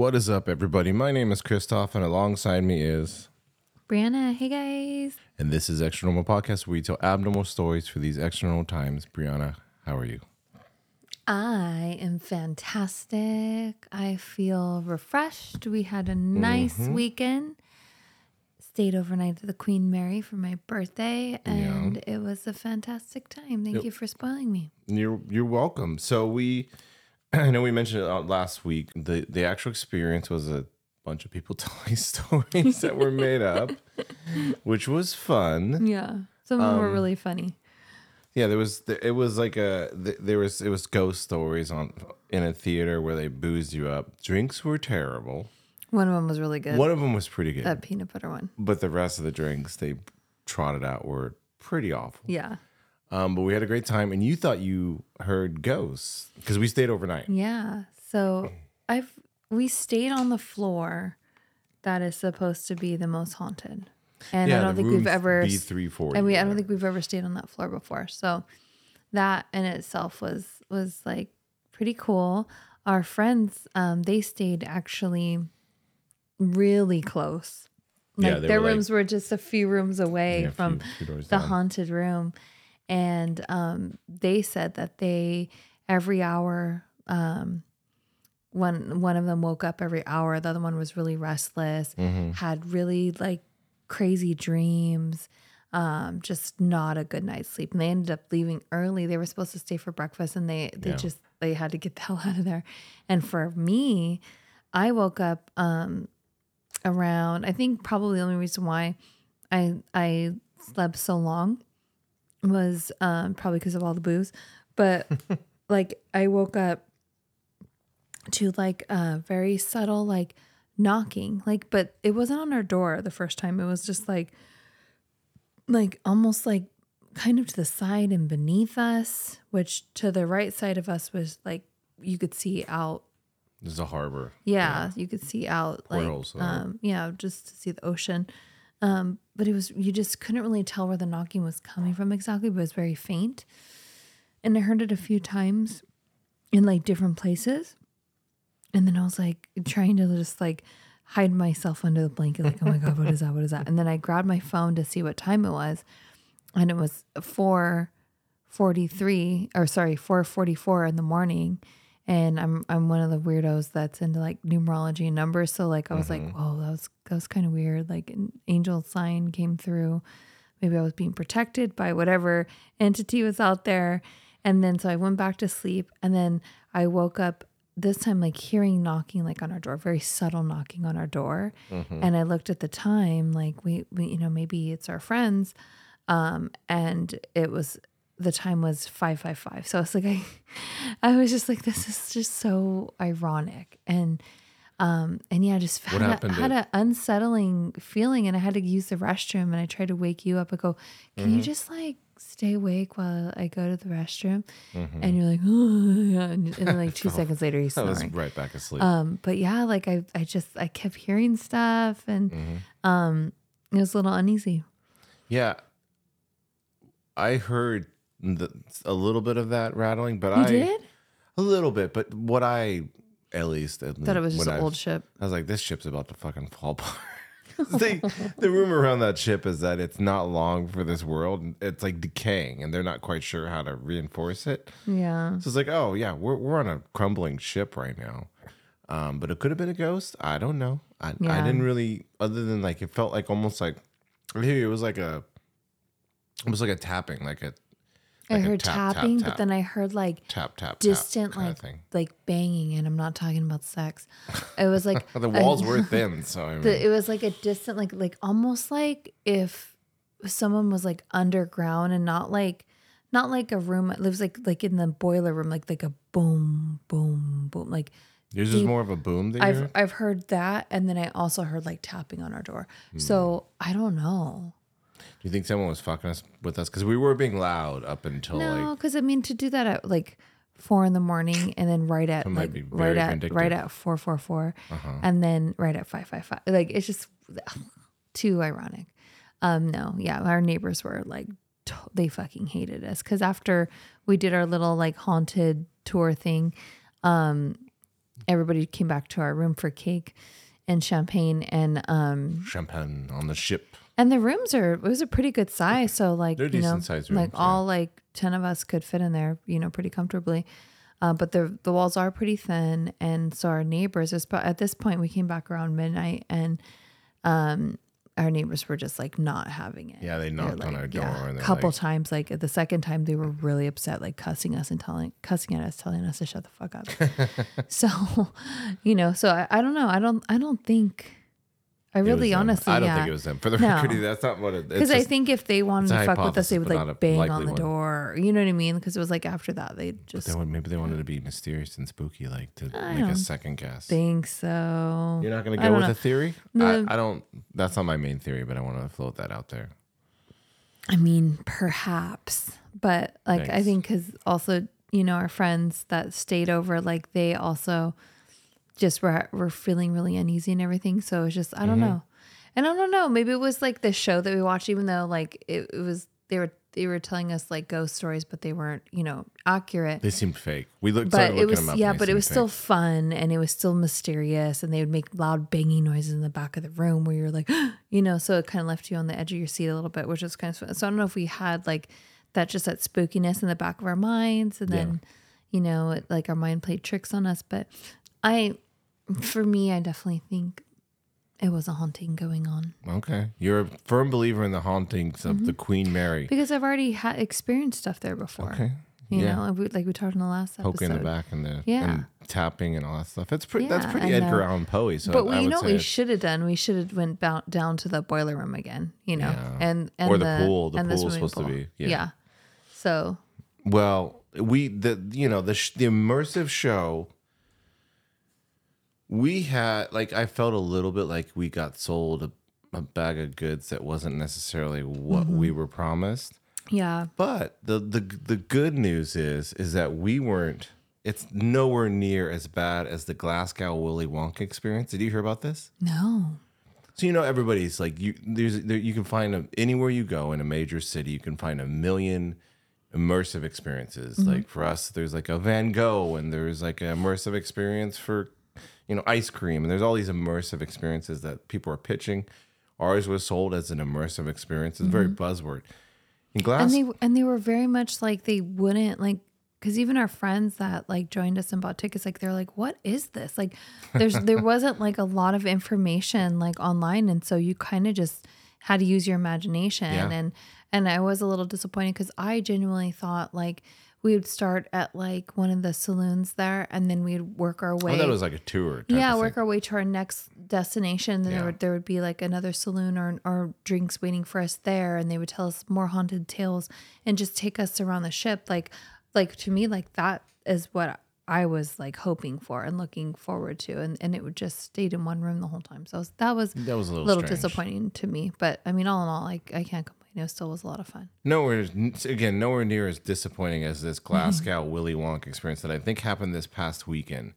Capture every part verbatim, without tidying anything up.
What is up, everybody? My name is Christoph, and alongside me is Brianna. Hey, guys. And this is Extra Normal Podcast, where we tell abnormal stories for these extra normal times. Brianna, how are you? I am fantastic. I feel refreshed. We had a nice mm-hmm. weekend. Stayed overnight at the Queen Mary for my birthday, and yeah. it was a fantastic time. Thank it, you for spoiling me. You're you're welcome. So we, I know we mentioned it last week. The the actual experience was a bunch of people telling stories that were made up, which was fun. Yeah, some of them um, were really funny. Yeah, there was it was like a there was it was ghost stories on in a theater where they boozed you up. Drinks were terrible. One of them was really good. One of them was pretty good. That peanut butter one. But the rest of the drinks they trotted out were pretty awful. Yeah. Um, but we had a great time, and you thought you heard ghosts because we stayed overnight. Yeah. So I've we stayed on the floor that is supposed to be the most haunted. And yeah, I don't think we've ever B three forty. And we I don't think we've ever stayed on that floor before. So that in itself was was like pretty cool. Our friends, um, they stayed actually really close. Like yeah, their were rooms like, were just a few rooms away yeah, from few, few the down. haunted room. And um, they said that they every hour um, one one of them woke up every hour. The other one was really restless, mm-hmm. had really like crazy dreams, um, just not a good night's sleep. And they ended up leaving early. They were supposed to stay for breakfast, and they they yeah. just they had to get the hell out of there. And for me, I woke up um, around. I think probably the only reason why I I slept so long was um, probably because of all the booze. But like I woke up to like a very subtle like knocking, like, but it wasn't on our door the first time. It was just like, like almost like kind of to the side and beneath us, which to the right side of us was like, you could see out. There's a harbor. Yeah, yeah. You could see out like, Portals, um, yeah, just to see the ocean. Um, but it was, you just couldn't really tell where the knocking was coming from exactly, but it was very faint. And I heard it a few times in like different places. And then I was like trying to just like hide myself under the blanket. Like, oh my God, what is that? What is that? And then I grabbed my phone to see what time it was. And it was four forty-three or sorry, four forty-four in the morning. And I'm, I'm one of the weirdos that's into like numerology and numbers. So like, I was mm-hmm. like, whoa, that was, that was kind of weird. Like an angel sign came through. Maybe I was being protected by whatever entity was out there. And then, so I went back to sleep, and then I woke up this time, like hearing knocking, like on our door, very subtle knocking on our door. Mm-hmm. And I looked at the time, like we, we, you know, maybe it's our friends. Um, and it was, the time was five five five. So I was like, I, I was just like, this is just so ironic. And, um, and yeah, I just had, a, had an unsettling feeling, and I had to use the restroom, and I tried to wake you up. I go, can mm-hmm. you just like stay awake while I go to the restroom? Mm-hmm. And you're like, oh, yeah. And, and then like two seconds later, he's snoring. I was right back asleep. Um, but yeah, like I, I just, I kept hearing stuff, and, mm-hmm. um, it was a little uneasy. Yeah. I heard the, a little bit of that rattling, but you I did a little bit, but what I, at least, at thought it was just an I, old ship. I was like, this ship's about to fucking fall apart. they, the rumor around that ship is that it's not long for this world. It's like decaying, and they're not quite sure how to reinforce it. Yeah. So it's like, oh yeah, we're we're on a crumbling ship right now. Um, but it could have been a ghost. I don't know. I yeah. I didn't really, other than like it felt like almost like, it was like a, it was like a tapping, like a. I Like heard tap, tapping, tap, but tap. then I heard like tap, tap, distant, tap like like banging, and I'm not talking about sex. It was like the walls a, were thin, so I mean. the, it was like a distant, like like almost like if someone was like underground, and not like not like a room. It lives like like in the boiler room, like like a boom, boom, boom, like. Yours is more of a boom than I've yours? I've heard that, and then I also heard like tapping on our door. Hmm. So I don't know. Do you think someone was fucking us with us? Because we were being loud up until no, like. No, because I mean to do that at like four in the morning, and then right at like right at vindictive. right at four four four, uh-huh. and then right at five five five. Like it's just too ironic. Um, no, yeah, our neighbors were like t- they fucking hated us because after we did our little like haunted tour thing, um, everybody came back to our room for cake and champagne and um champagne on the ship. And the rooms are it was a pretty good size, so like They're you know, decent sized rooms, like yeah. all like ten of us could fit in there, you know, pretty comfortably. Uh, but the the walls are pretty thin, and so our neighbors. At this point, we came back around midnight, and um, our neighbors were just like not having it. Yeah, they knocked like, on our door. Yeah, and a couple like, times. Like the second time, they were really upset, like cussing us and telling, cussing at us, telling us to shut the fuck up. So, you know, so I, I don't know. I don't. I don't think. I really honestly, I don't yeah. think it was them. For the No. record, that's not what it is. Because I think if they wanted to fuck with us, they would but not like a bang likely on the one. door. You know what I mean? Because it was like after that, they just They would, maybe they wanted to be mysterious and spooky, like to I make a don't second guess. think so. You're not going to I go don't with know. a theory? The- I, I don't. That's not my main theory, but I want to float that out there. I mean, perhaps, but like I Thanks. think because also you know our friends that stayed over, like they also just were were feeling really uneasy and everything. So it's just I don't Mm-hmm. know, and I don't know. Maybe it was like the show that we watched, even though like it, it was they were they were telling us like ghost stories, but they weren't you know accurate. They seemed fake. We looked, But started it looking was them up. yeah, and they but it seemed was still fake. fun and it was still mysterious, and they would make loud banging noises in the back of the room where you're like, you know, so it kind of left you on the edge of your seat a little bit, which was kind of fun. So I don't know if we had like that just that spookiness in the back of our minds, and then you know, it, like our mind played tricks on us. But I, for me, I definitely think it was a haunting going on Okay, you're a firm believer in the hauntings of the Queen Mary. because I've already had experienced stuff there before. Okay, You yeah. know, like we, like we talked in the last episode. Poking in the back and the Yeah. and tapping and all that stuff. That's pretty. that's Yeah, pretty and, Edgar uh, Allan Poe. So But I we would know say what we it's- should have done. We should have went bound down to the boiler room again, you know, Yeah. and, and Or the pool. The and pool was swimming supposed to pool. be, yeah. So Well, we the you know the sh- the immersive show. We had like I felt a little bit like we got sold a, a bag of goods that wasn't necessarily what we were promised. yeah, But the the the good news is is that we weren't. It's nowhere near as bad as the Glasgow Willy Wonka experience. Did you hear about this? no, So you know everybody's like you. There's there, you can find a, anywhere you go in a major city, you can find a million immersive experiences. Like for us, there's like a Van Gogh, and there's like an immersive experience for you know ice cream, and there's all these immersive experiences that people are pitching. Ours was sold as an immersive experience. It's a very buzzword. In Glass, and they and they were very much like they wouldn't like because even our friends that like joined us and bought tickets, like they're like, "What is this?" Like, there's there wasn't like a lot of information like online, and so you kind of just had to use your imagination. Yeah. And and I was a little disappointed because I genuinely thought like we would start at like one of the saloons there, and then we'd work our way. I thought it was like a tour. Type Yeah, of work thing. our way to our next destination. Then Yeah. there would there would be like another saloon or or drinks waiting for us there, and they would tell us more haunted tales and just take us around the ship. Like like to me, like that is what I was like hoping for and looking forward to, and and it would just stayed in one room the whole time. So that was That was a a little, little strange. disappointing to me. But I mean, all in all, like I can't complain. It still was a lot of fun. Nowhere again, nowhere near as disappointing as this Glasgow Willy Wonka experience that I think happened this past weekend.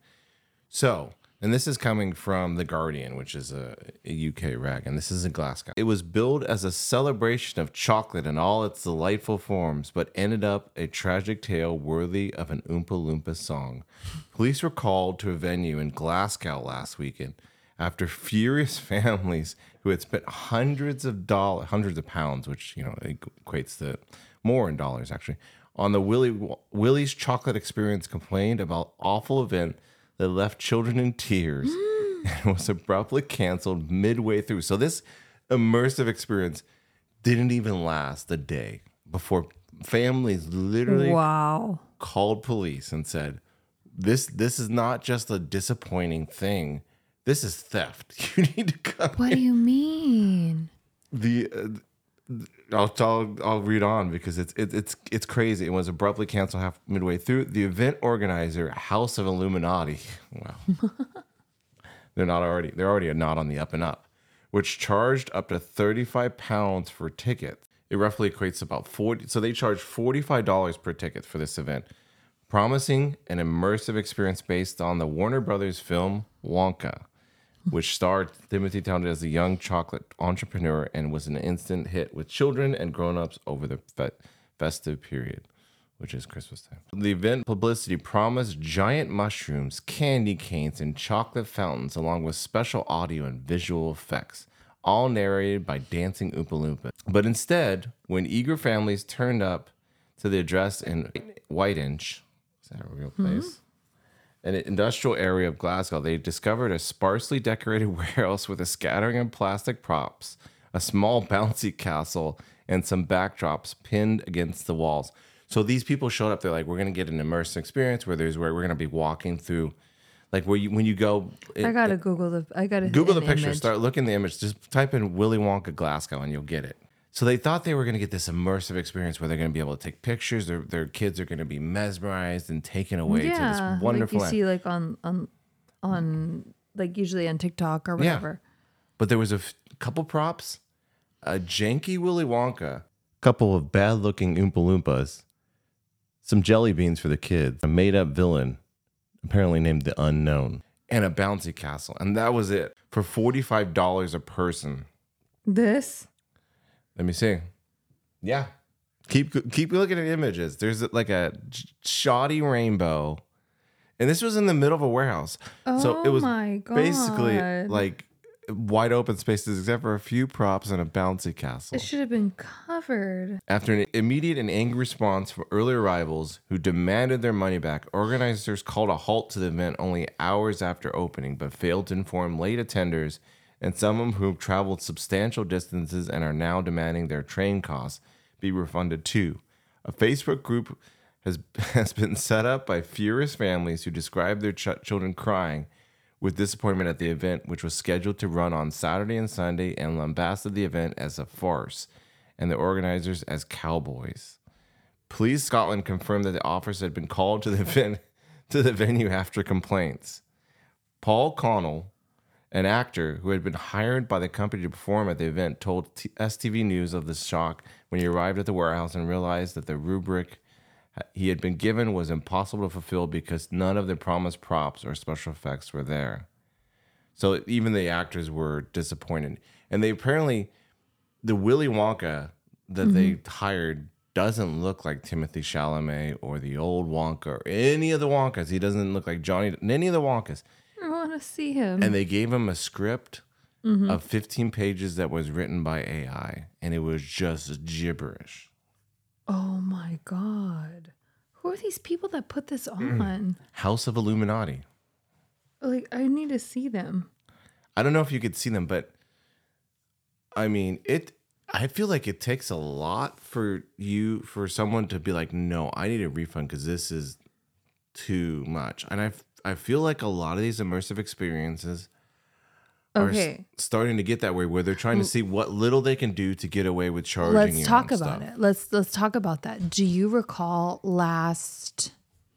So, and this is coming from The Guardian, which is a, a U K rag, and this is in Glasgow. It was billed as a celebration of chocolate in all its delightful forms, but ended up a tragic tale worthy of an Oompa Loompa song. Police were called to a venue in Glasgow last weekend after furious families who had spent hundreds of dollars, hundreds of pounds, which you know equates to more in dollars actually, on the Willy Willy's chocolate experience, complained about awful event that left children in tears and was abruptly canceled midway through. So this immersive experience didn't even last a day before families literally Wow. called police and said, "This this is not just a disappointing thing. This is theft. You need to come." What do you mean? The uh, I'll, I'll I'll read on because it's it, it's it's crazy. It was abruptly canceled half midway through. The event organizer, House of Illuminati, wow, they're not already they're already not on the up and up, which charged up to thirty-five pounds for tickets. It roughly equates to about forty. So they charged forty-five dollars per ticket for this event, promising an immersive experience based on the Warner Brothers film Wonka, which starred Timothy Chalamet as a young chocolate entrepreneur and was an instant hit with children and grown-ups over the fe- festive period. which is Christmas time. The event publicity promised giant mushrooms, candy canes, and chocolate fountains, along with special audio and visual effects, all narrated by dancing Oompa Loompas. But instead, when eager families turned up to the address in Whiteinch, is that a real place? Mm-hmm. An industrial area of Glasgow, they discovered a sparsely decorated warehouse with a scattering of plastic props, a small bouncy castle, and some backdrops pinned against the walls. So these people showed up. They're like, we're going to get an immersive experience where there's where we're going to be walking through. Like where you when you go, it, I gotta Google the. I gotta Google the picture. Image. Start looking at the image. Just type in Willy Wonka Glasgow and you'll get it. So they thought they were going to get this immersive experience where they're going to be able to take pictures. Their their kids are going to be mesmerized and taken away yeah, to this wonderful. Like you land. see, like on on on like usually on TikTok or whatever. Yeah. But there was a f- couple props, a janky Willy Wonka, couple of bad looking Oompa Loompas, some jelly beans for the kids, a made up villain, apparently named the Unknown, and a bouncy castle. And that was it for forty-five dollars a person. This? Let me see. Yeah. Keep keep looking at images. There's like a shoddy rainbow. And this was in the middle of a warehouse. Oh, so it was my God. basically like wide open spaces except for a few props and a bouncy castle. It should have been covered. After an immediate and angry response from early arrivals who demanded their money back, organizers called a halt to the event only hours after opening, but failed to inform late attenders and some of whom traveled substantial distances and are now demanding their train costs be refunded too. A Facebook group has, has been set up by furious families who describe their ch- children crying with disappointment at the event, which was scheduled to run on Saturday and Sunday, and lambasted the event as a farce and the organizers as cowboys. Police Scotland confirmed that the officers had been called to the event to the venue after complaints. Paul Connell, an actor who had been hired by the company to perform at the event, told T- S T V News of the shock when he arrived at the warehouse and realized that the rubric he had been given was impossible to fulfill because none of the promised props or special effects were there. So even the actors were disappointed. And they apparently, the Willy Wonka that mm-hmm. they hired doesn't look like Timothy Chalamet or the old Wonka or any of the Wonkas. He doesn't look like Johnny, any of the Wonkas. I want to see him. And they gave him a script mm-hmm. of fifteen pages that was written by A I. And it was just gibberish. Oh my God. Who are these people that put this on? House of Illuminati. Like, I need to see them. I don't know if you could see them, but I mean, it, I feel like it takes a lot for you, for someone to be like, no, I need a refund because this is too much. And I, I feel like a lot of these immersive experiences are okay. s- starting to get that way where they're trying to see what little they can do to get away with charging let's you. Let's talk about stuff. it. Let's let's talk about that. Do you recall last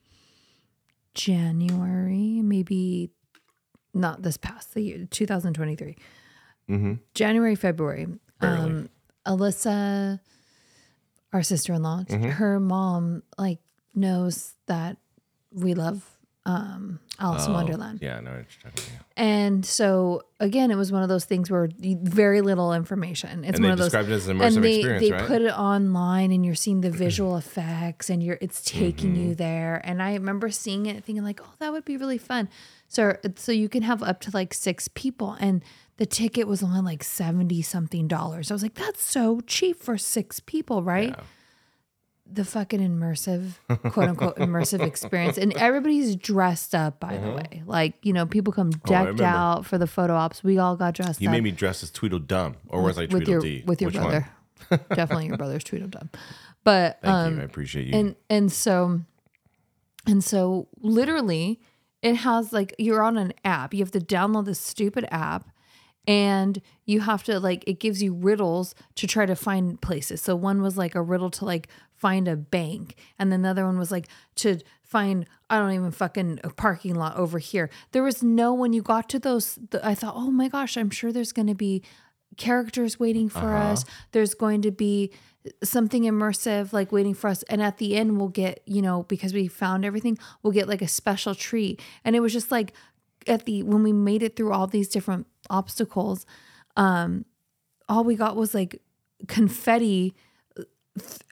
January, maybe not this past the year, two thousand twenty-three, mm-hmm. January, February, um, Alyssa, our sister-in-law, mm-hmm. her mom like knows that we love um, Alice oh, in Wonderland. Yeah, I know what you're talking about. And so again, it was one of those things where very little information. It's and one they of those, described it as an immersive and they, experience, they right? put it online, and you're seeing the visual effects, and you're it's taking mm-hmm. you there. And I remember seeing it, thinking like, oh, that would be really fun. So so you can have up to like six people, and the ticket was only like seventy something dollars. I was like, that's so cheap for six people, right? Yeah. The fucking immersive, quote unquote, immersive experience. And everybody's dressed up, by uh-huh. the way. Like, you know, people come decked oh, out for the photo ops. We all got dressed you up. You made me dress as Tweedledum. Or was I with your, Tweedledee? With your Which brother. Definitely your brother's Tweedledum. But, Thank um, you. I appreciate you. And, and so, and so literally it has like, you're on an app. You have to download this stupid app. And you have to like, it gives you riddles to try to find places. So one was like a riddle to like find a bank. And then the other one was like to find, I don't even fucking a parking lot over here. There was no, when you got to those, the, I thought, oh my gosh, I'm sure there's going to be characters waiting for uh-huh. us. There's going to be something immersive like waiting for us. And at the end we'll get, you know, because we found everything, we'll get like a special treat. And it was just like, at the when we made it through all these different obstacles, um all we got was like confetti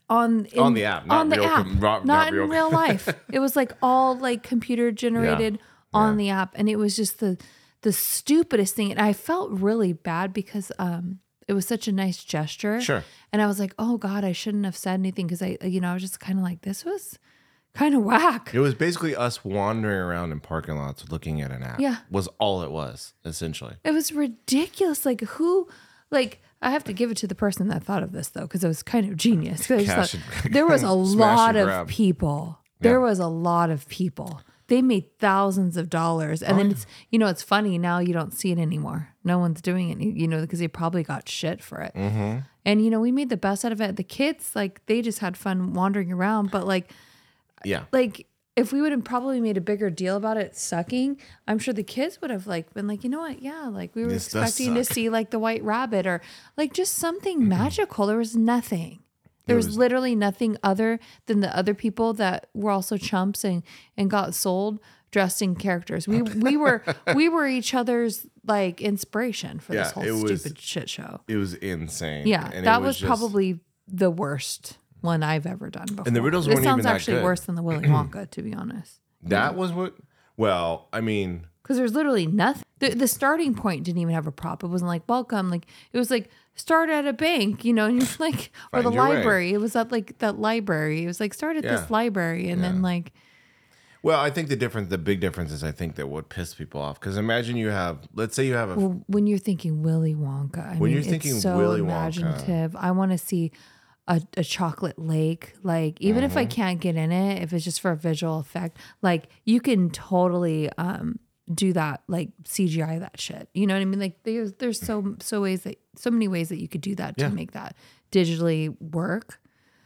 on in, on the app, not on the real, app, com- not, not, not in real. real life. It was like all like computer generated Yeah. on Yeah. the app, and it was just the the stupidest thing. And I felt really bad because um it was such a nice gesture. Sure. And I was like, oh God, I shouldn't have said anything because I, you know, I was just kind of like, this was kind of whack. It was basically us wandering around in parking lots looking at an app. Yeah. Was all it was, essentially. It was ridiculous. Like who, like I have to give it to the person that thought of this though, because it was kind of genius. 'Cause I just Cash thought, and- there was a smash lot and of grab. people. There Yeah. was a lot of people. They made thousands of dollars. And Oh, then yeah. it's, you know, it's funny now you don't see it anymore. No one's doing it, you know, because they probably got shit for it. Mm-hmm. And, you know, we made the best out of it. The kids, like, they just had fun wandering around. But, like, Yeah. like if we would have probably made a bigger deal about it sucking, I'm sure the kids would have, like, been like, you know what? Yeah, like, we were This does expecting to suck. see, like, the white rabbit or, like, just something magical. There was nothing. There was, was- literally nothing other than the other people that were also chumps and, and got sold dressed in characters. We we were we were each other's like inspiration for this Yeah, whole it was- stupid shit show. It was insane. Yeah, And it that was, just- probably the worst one I've ever done before. And the riddles This weren't sounds even that actually good. worse than the Willy Wonka, to be honest. That was what. Well, I mean, Because there's literally nothing. The, the starting point didn't even have a prop. It wasn't like welcome. Like it was like start at a bank, you know, and you're like, or the Find your way. library. It was at like that library. It was like start at Yeah. this library, and then like well, I think the difference, the big difference is, I think that what pissed people off. Because imagine you have, let's say you have a, well, when you're thinking Willy Wonka, I When mean, you're thinking it's so Willy Wonka. imaginative. I want to see a, a chocolate lake. Like even if I Mm-hmm. can't get in it, if it's just for a visual effect, like you can totally um do that, like C G I that shit. You know what I mean? Like there's there's so so ways that so many ways that you could do that to Yeah. make that digitally work.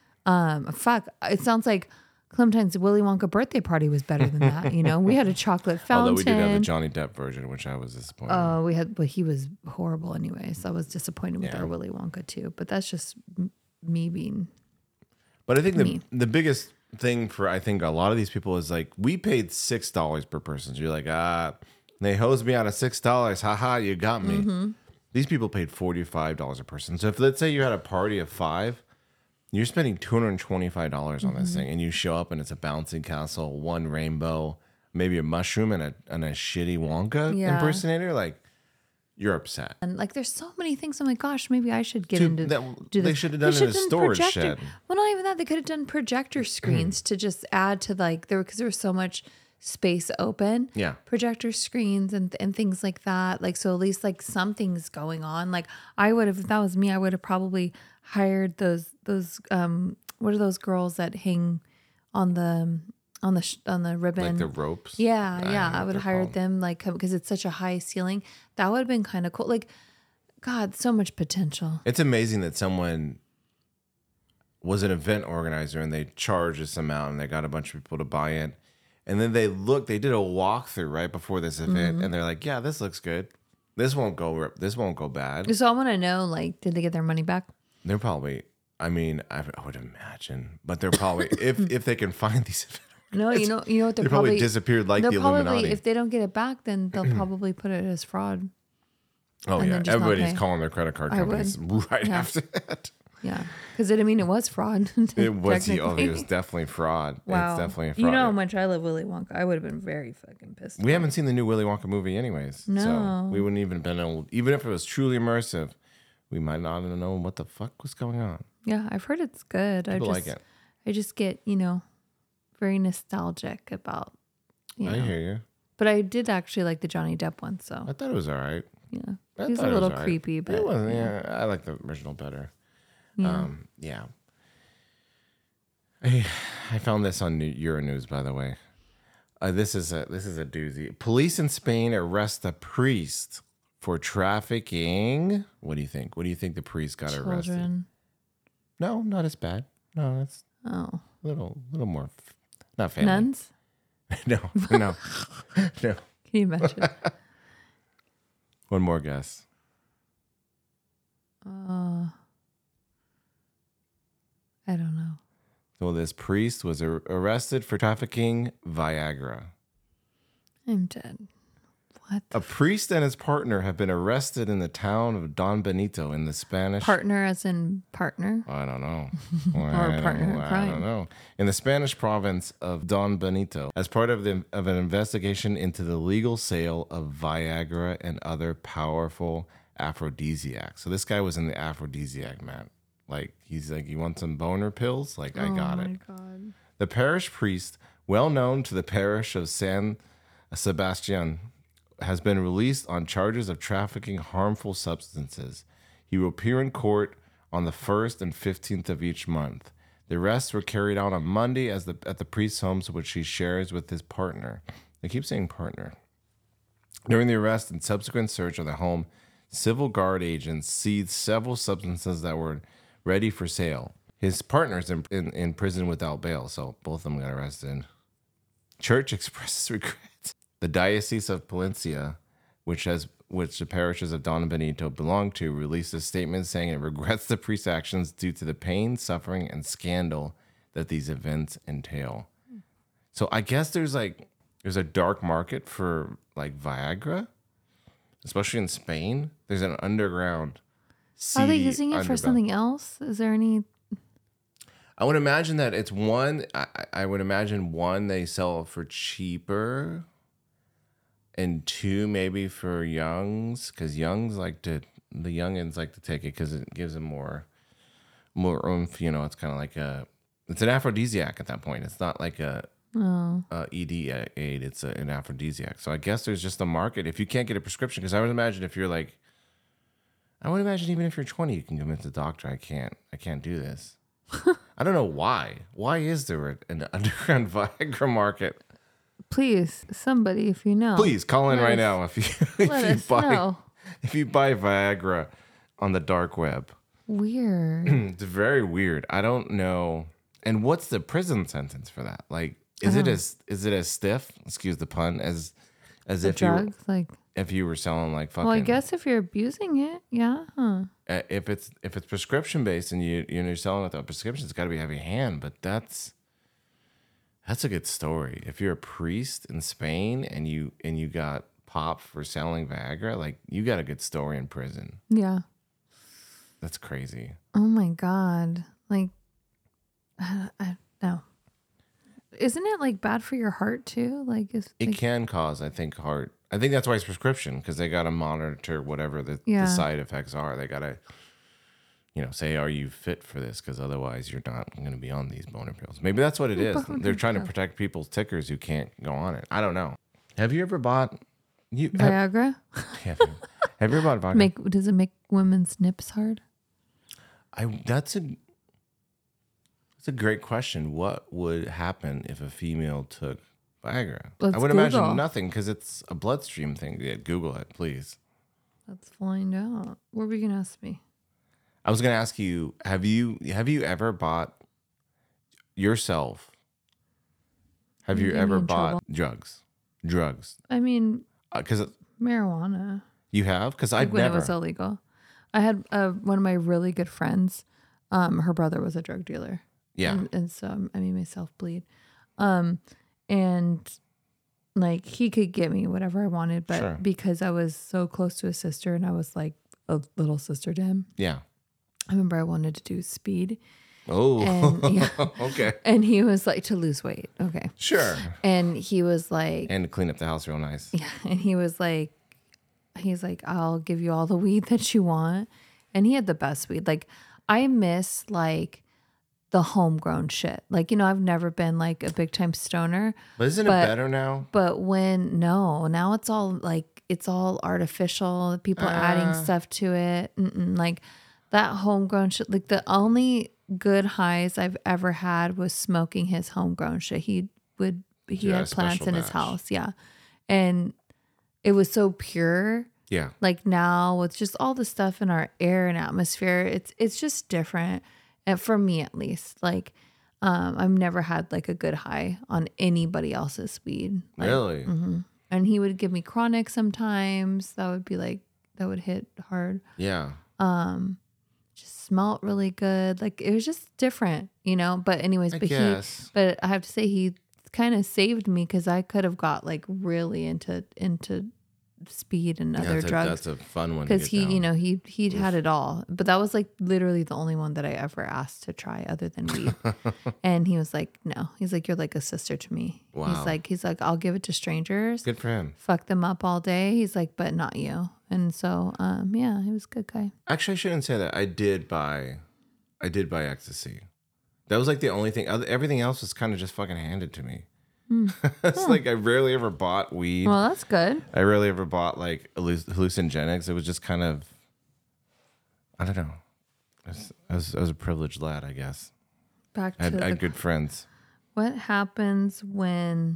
Um, fuck, it sounds like Clementine's Willy Wonka birthday party was better than that. You know, we had a chocolate fountain. although we did have the Johnny Depp version, which I was disappointed. Oh, we had, but he was horrible anyway. So I was disappointed with Yeah. our Willy Wonka too. But that's just m- me being. But I think the me. the biggest thing for, I think, a lot of these people is like, we paid six dollars per person. So you're like, ah, they hosed me out of six dollars. Haha, you got me. Mm-hmm. These people paid forty-five dollars a person. So if, let's say you had a party of five, you're spending two hundred twenty-five dollars on Mm-hmm. this thing, and you show up and it's a bouncing castle, one rainbow, maybe a mushroom, and a and a shitty Wonka Yeah. impersonator. Like, you're upset. And like, there's so many things. I'm like, gosh, maybe I should get Dude, into. that- do they this. should have done it in a should've storage projector- shed. Well, not even that. They could have done projector screens to just add to like there because there was so much space open. Yeah. Projector screens and and things like that. Like so, at least like something's going on. Like I would have, if that was me, I would have probably hired those those um what are those girls that hang on the on the sh- on the ribbon Like the ropes. yeah, I don't yeah. know I what would they're have hired called. them like because it's such a high ceiling. That would have been kind of cool. Like, God, so much potential. It's amazing that someone was an event organizer and they charged this amount and they got a bunch of people to buy in. And then they looked, they did a walkthrough right before this event, Mm-hmm. and they're like, yeah, this looks good. This won't go this won't go bad. So I want to know, like, did they get their money back? They're probably, I mean, I, I would imagine, but they're probably, if if they can find these event No, you know, you know what they're they probably, probably disappeared like they'll the probably Illuminati. if they don't get it back, then they'll probably put it as fraud. oh and yeah, then just not everybody's pay. calling their credit card I companies right Yeah. after that. Yeah, because it. I mean, it was fraud. It was, oh, technically. it was definitely fraud. Wow, It's definitely a fraud. you know how much I love Willy Wonka. I would have been very fucking pissed. We haven't seen the new Willy Wonka movie anyways. No. So we wouldn't even been able, even if it was truly immersive, we might not have known what the fuck was going on. Yeah, I've heard it's good. I People just, like it. I just get, you know, very nostalgic about, you know. I hear you. But I did actually like the Johnny Depp one, so I thought it was all right. yeah. I He was a thought it little all right. creepy, but it wasn't. Yeah, I like the original better. yeah. Um, yeah. I, I found this on New- Euronews, by the way. Uh, this is a this is a doozy. Police in Spain arrest a priest for trafficking. What do you think? What do you think the priest got arrested? Children. No, not as bad. No, that's Oh, a little little more. F- not family. nuns? No, no, no. Can you imagine? One more guess. uh, I don't know. So this priest was ar- arrested for trafficking Viagra. I'm dead. What? A priest and his partner have been arrested in the town of Don Benito in the Spanish... Partner as in partner? I don't know. Or I partner don't, in I crime. don't know. In the Spanish province of Don Benito, as part of, the, of an investigation into the legal sale of Viagra and other powerful aphrodisiacs. So this guy was in the aphrodisiac, man. Like, he's like, you want some boner pills? Like, I got oh it. my God. The parish priest, well known to the parish of San Sebastian, has been released on charges of trafficking harmful substances. He will appear in court on the first and fifteenth of each month. The arrests were carried out on Monday as the, at the priest's home, which he shares with his partner. I keep saying partner. During the arrest and subsequent search of the home, civil guard agents seized several substances that were ready for sale. His partner's in, in, in prison without bail, so both of them got arrested. Church expresses regret. The Diocese of Palencia, which has which the parishes of Don Benito belong to, released a statement saying it regrets the priest's actions due to the pain, suffering, and scandal that these events entail. So I guess there's like there's a dark market for like Viagra, especially in Spain. There's an underground. Are they using it for underbelly. something else? Is there any? I would imagine that it's one. I, I would imagine one they sell for cheaper. And two, maybe for youngs, because youngs like to, the youngins like to take it because it gives them more, more oomph. You know, it's kind of like a, it's an aphrodisiac at that point. It's not like a, Oh. a E D aid. It's a, an aphrodisiac. So I guess there's just a market if you can't get a prescription. Because I would imagine if you're like, I would imagine even if you're twenty, you can convince the doctor, I can't, I can't do this. I don't know why. Why is there an underground Viagra market? Please, somebody, if you know. Please call in Let right us- now if you if Let you us buy know. if you buy Viagra on the dark web. Weird. It's very weird. I don't know. And what's the prison sentence for that? Like, is it as is it as stiff? Excuse the pun. As as The if you were, drugs, like. if you were selling like fucking. Well, I guess if you're abusing it, yeah. Huh. uh, if it's if it's prescription based and you you're selling without prescription, it's got to be heavy hand. But that's. That's a good story. If you're a priest in Spain and you and you got popped for selling Viagra, like you got a good story in prison. Yeah. That's crazy. Oh my God. Like, I, I no. Isn't it like bad for your heart too? Like, is It like, can cause, I think, heart. I think that's why it's prescription because they got to monitor whatever the, Yeah. the side effects are. They got to, you know, say, are you fit for this? Because otherwise you're not going to be on these boner pills. Maybe that's what it is. They're trying to protect people's tickers who can't go on it. I don't know. Have you ever bought you have, Viagra? have, you, have you ever bought Viagra? Make does it make women's nips hard? I that's a that's a great question. What would happen if a female took Viagra? Let's I would Google. imagine nothing because it's a bloodstream thing. Yeah, Google it, please. Let's find out. What were you gonna ask me? I was going to ask you: Have you have you ever bought yourself? Have you, You get me ever in bought trouble. drugs? Drugs? I mean, Because marijuana. you have? Because Like I've when never. it was illegal. I had uh, one of my really good friends. Um, her brother was a drug dealer. yeah. And, and so I made myself bleed. Um, and like he could get me whatever I wanted, but Sure. because I was so close to his sister and I was like a little sister to him, Yeah. I remember I wanted to do speed. Oh. And, yeah. Okay. And he was like, to lose weight. Okay. Sure. And he was like, And to clean up the house real nice. yeah. And he was like, he's like, I'll give you all the weed that you want. And he had the best weed. Like, I miss like the homegrown shit. Like, you know, I've never been like a big time stoner. But isn't But- it better now? But when, no, now it's all like, it's all artificial. People are adding Uh. stuff to it. Mm-mm. Like that homegrown shit. Like the only good highs I've ever had was smoking his homegrown shit. He would, he Yeah, a had plants special in his batch. house. Yeah. And it was so pure. Yeah. Like now with just all the stuff in our air and atmosphere, it's it's just different. And for me at least, like um, I've never had like a good high on anybody else's weed. Like, Really? mhm. And he would give me chronic sometimes. That would be like that would hit hard. Yeah. Um, just smelled really good. Like it was just different, you know. But anyways, I but guess. he, but I have to say he kind of saved me because I could have got like really into into speed and other that's drugs. A, that's a fun one because he, down. you know, he he'd Oof. had it all, but that was like literally the only one that I ever asked to try other than weed. And he was like, no, he's like, you're like a sister to me. Wow. He's like, he's like, I'll give it to strangers. Good for him. Fuck them up all day. He's like, but not you. And so, um, yeah, he was a good guy. Actually, I shouldn't say that. I did buy, I did buy ecstasy. That was like the only thing. Other, everything else was kind of just fucking handed to me. Mm. It's yeah. like I rarely ever bought weed. Well, that's good. I rarely ever bought like hallucinogenics. It was just kind of, I don't know. I was, I was, I was a privileged lad, I guess. Back to I had, the, I had good friends. What happens when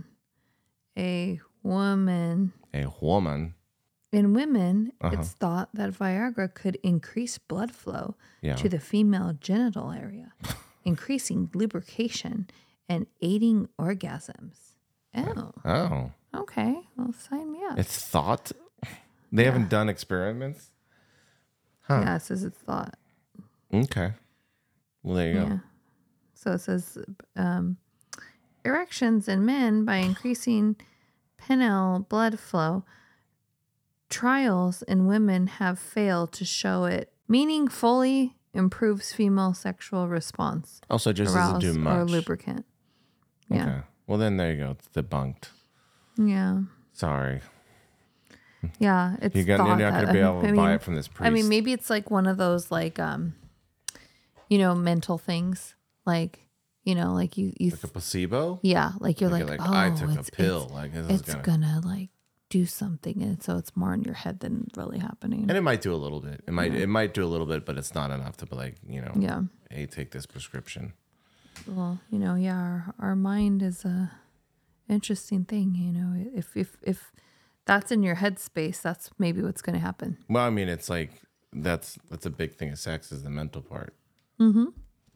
a woman... A woman... In women, uh-huh. it's thought that Viagra could increase blood flow yeah. to the female genital area, increasing lubrication and aiding orgasms. Oh. Oh. Okay. Well, sign me up. It's thought? They yeah. haven't done experiments? Huh. Yeah, it says it's thought. Okay. Well, there you yeah. go. So it says um, erections in men by increasing penile blood flow. Trials in women have failed to show it meaningfully improves female sexual response. Also, just doesn't do much. Or lubricant. Yeah. Okay. Well, then there you go. It's debunked. Yeah. Sorry. Yeah, it's you're, gonna, you're not going to be able to I mean, buy it from this priest. I mean, maybe it's like one of those like, um, you know, mental things. Like, you know, like you, you like a placebo. Yeah, like you're like, like, like oh, I took it's, a pill. It's, like this it's is gonna, gonna like. do something, and so it's more in your head than really happening. And it might do a little bit. It might yeah. it might do a little bit, but it's not enough to be like, you know, yeah. hey, take this prescription. Well, you know, yeah, our, our mind is a interesting thing, you know. If if if that's in your headspace, that's maybe what's going to happen. Well, I mean, it's like that's that's a big thing of sex is the mental part. Mm-hmm.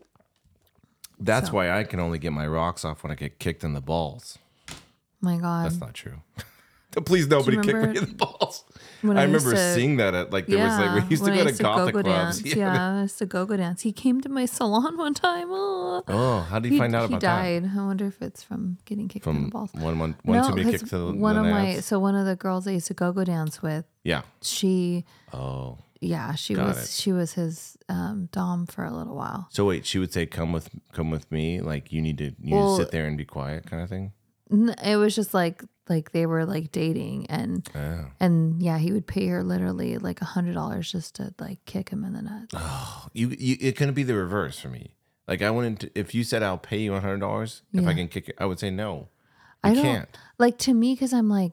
That's so. why I can only get my rocks off when I get kicked in the balls. My God. That's not true. Please, nobody kick me in the balls. I, I remember to, seeing that at like there yeah, was like we used to go to gothic go clubs. Dance. Yeah, yeah, I used to go-go dance. He came to my salon one time. Oh, oh how did you find out about that? He died. I wonder if it's from getting kicked from in the balls. One, one, one no, to be kicked to the one the of nads? my so one of the girls I used to go-go dance with. Yeah. She. Oh. Yeah, she Got was it. she was his um, dom for a little while. So wait, she would say, "Come with, come with me." Like you need to, you well, need to sit there and be quiet, kind of thing. It was just like like they were like dating, and oh. and yeah, he would pay her literally like a hundred dollars just to like kick him in the nuts. Oh, you, you it couldn't be the reverse for me. Like I wouldn't. If you said I'll pay you a hundred dollars if yeah. I can kick it, I would say no. You I don't can't. like to me because I'm like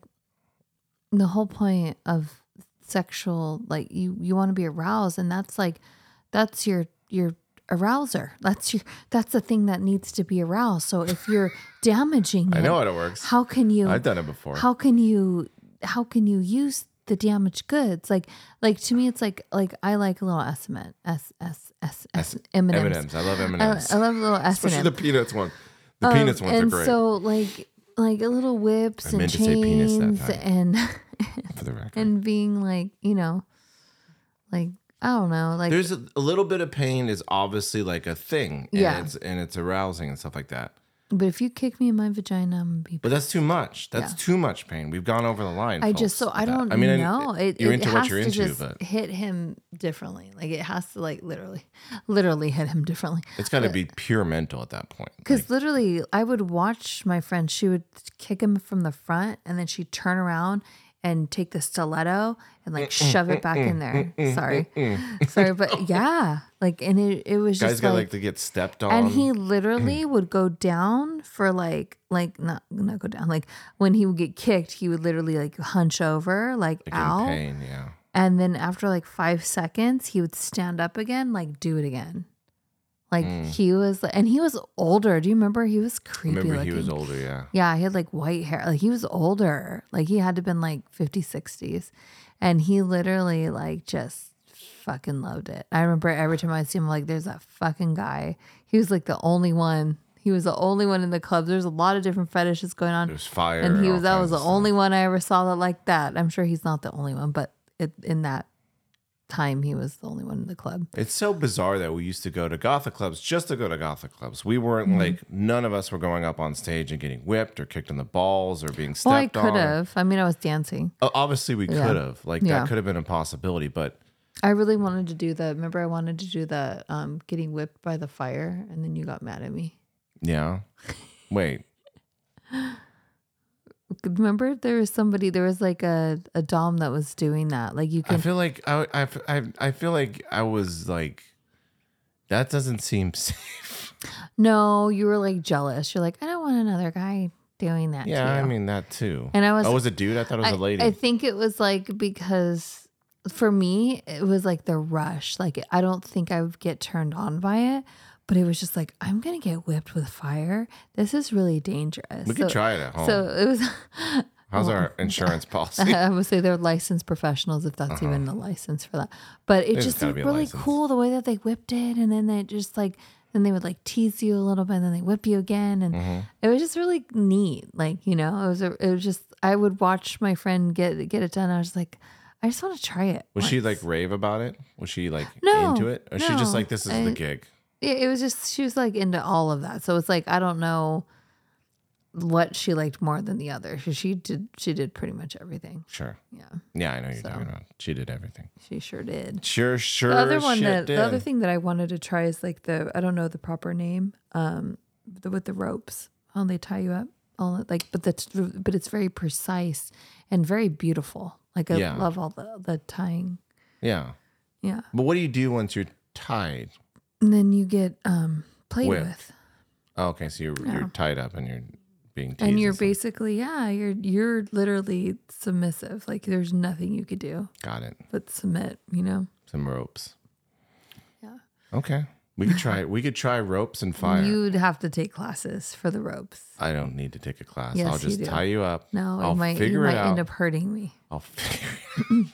the whole point of sexual like you you want to be aroused, and that's like that's your your arouser. That's your that's the thing that needs to be aroused. So if you're damaging it, I know how it works. How can you I've done it before. How can you how can you use the damaged goods? Like like to me it's like like I like a little S M S S S S M and M's. I love M and M's. I, I love a little S and M. Especially the peanuts one. The um, peanuts ones and are great. So like like a little whips I and chains and for the record. And being like, you know, like I don't know, like there's a, a little bit of pain is obviously like a thing, and yeah, it's, and it's arousing and stuff like that. But if you kick me in my vagina, I'm gonna be. But that's too much. That's yeah. too much pain. We've gone over the line. I folks, just so I don't that. I mean, know. I, it, you're it into has what you're to into, just but hit him differently. Like it has to like literally, literally hit him differently. It's got to be pure mental at that point. Because like, literally, I would watch my friend. She would kick him from the front, and then she'd turn around and take the stiletto and like shove it back in there. Sorry. Sorry, but yeah. Like, and it, it was guys just got like, like to get stepped on. And he literally would go down for like, like not, not go down. Like when he would get kicked, he would literally like hunch over, like, like ow. In pain, yeah. And then after like five seconds, he would stand up again, like do it again. Like mm. he was, and he was older. Do you remember? He was creepy. I remember looking. He was older, yeah. Yeah, he had like white hair. Like he was older. Like he had to have been like fifties, sixties. And he literally like just fucking loved it. I remember every time I see him, like there's that fucking guy. He was like the only one. He was the only one in the club. There's a lot of different fetishes going on. There's fire. And he was, that was the stuff. only one I ever saw that like that. I'm sure he's not the only one, but it, in that time he was the only one in the club. It's so bizarre that we used to go to Gothic clubs just to go to Gothic clubs. We weren't mm-hmm. like, none of us were going up on stage and getting whipped or kicked in the balls or being stepped well, I could on. have. I mean, I was dancing. Uh, obviously, we yeah. could have. Like, yeah. that could have been a possibility, but. I really wanted to do the, remember I wanted to do the um, getting whipped by the fire, and then you got mad at me. Yeah. Wait. Remember there was somebody, there was like a, a dom that was doing that. Like you can. I feel like I, I, I, I feel like I was like, that doesn't seem safe. No, you were like jealous. You're like, I don't want another guy doing that. Yeah, too. I mean that too. And I was. Oh, was a dude? I thought it was I, a lady. I think it was like because for me it was like the rush. Like I don't think I would get turned on by it. But it was just like, I'm going to get whipped with fire. This is really dangerous. We so, could try it at home. So it was. How's well, our insurance policy? I would say they're licensed professionals if that's uh-huh. even a license for that. But it There's just looked really cool the way that they whipped it. And then they just like, then they would like tease you a little bit and then they whip you again. And mm-hmm. it was just really neat. Like, you know, it was, a, it was just, I would watch my friend get, get it done. I was like, I just want to try it. Was once. she like rave about it? Was she like no, into it? Or no, she just like, this is I, the gig? It was just, she was like into all of that. So it's like, I don't know what she liked more than the other. She, she did, she did pretty much everything. Sure. Yeah. Yeah, I know you're so, talking about. She did everything. She sure did. Sure, sure. The other one that, did. the other thing that I wanted to try is like the, I don't know the proper name, um, the, with the ropes, how they tie you up. All like, but that's, but it's very precise and very beautiful. Like I yeah. love all the, the tying. Yeah. Yeah. But what do you do once you're tied? And then you get um, played Whipped. with. Oh, okay, so you're yeah. you're tied up and you're being teased. And you're and basically, yeah, you're you're literally submissive. Like there's nothing you could do. Got it. But submit, you know. Some ropes. Yeah. Okay, we could try. We could try ropes and fire. You'd have to take classes for the ropes. I don't need to take a class. Yes, I'll just you do. tie you up. No, I'll it might, figure you it might out. end up hurting me. I'll figure.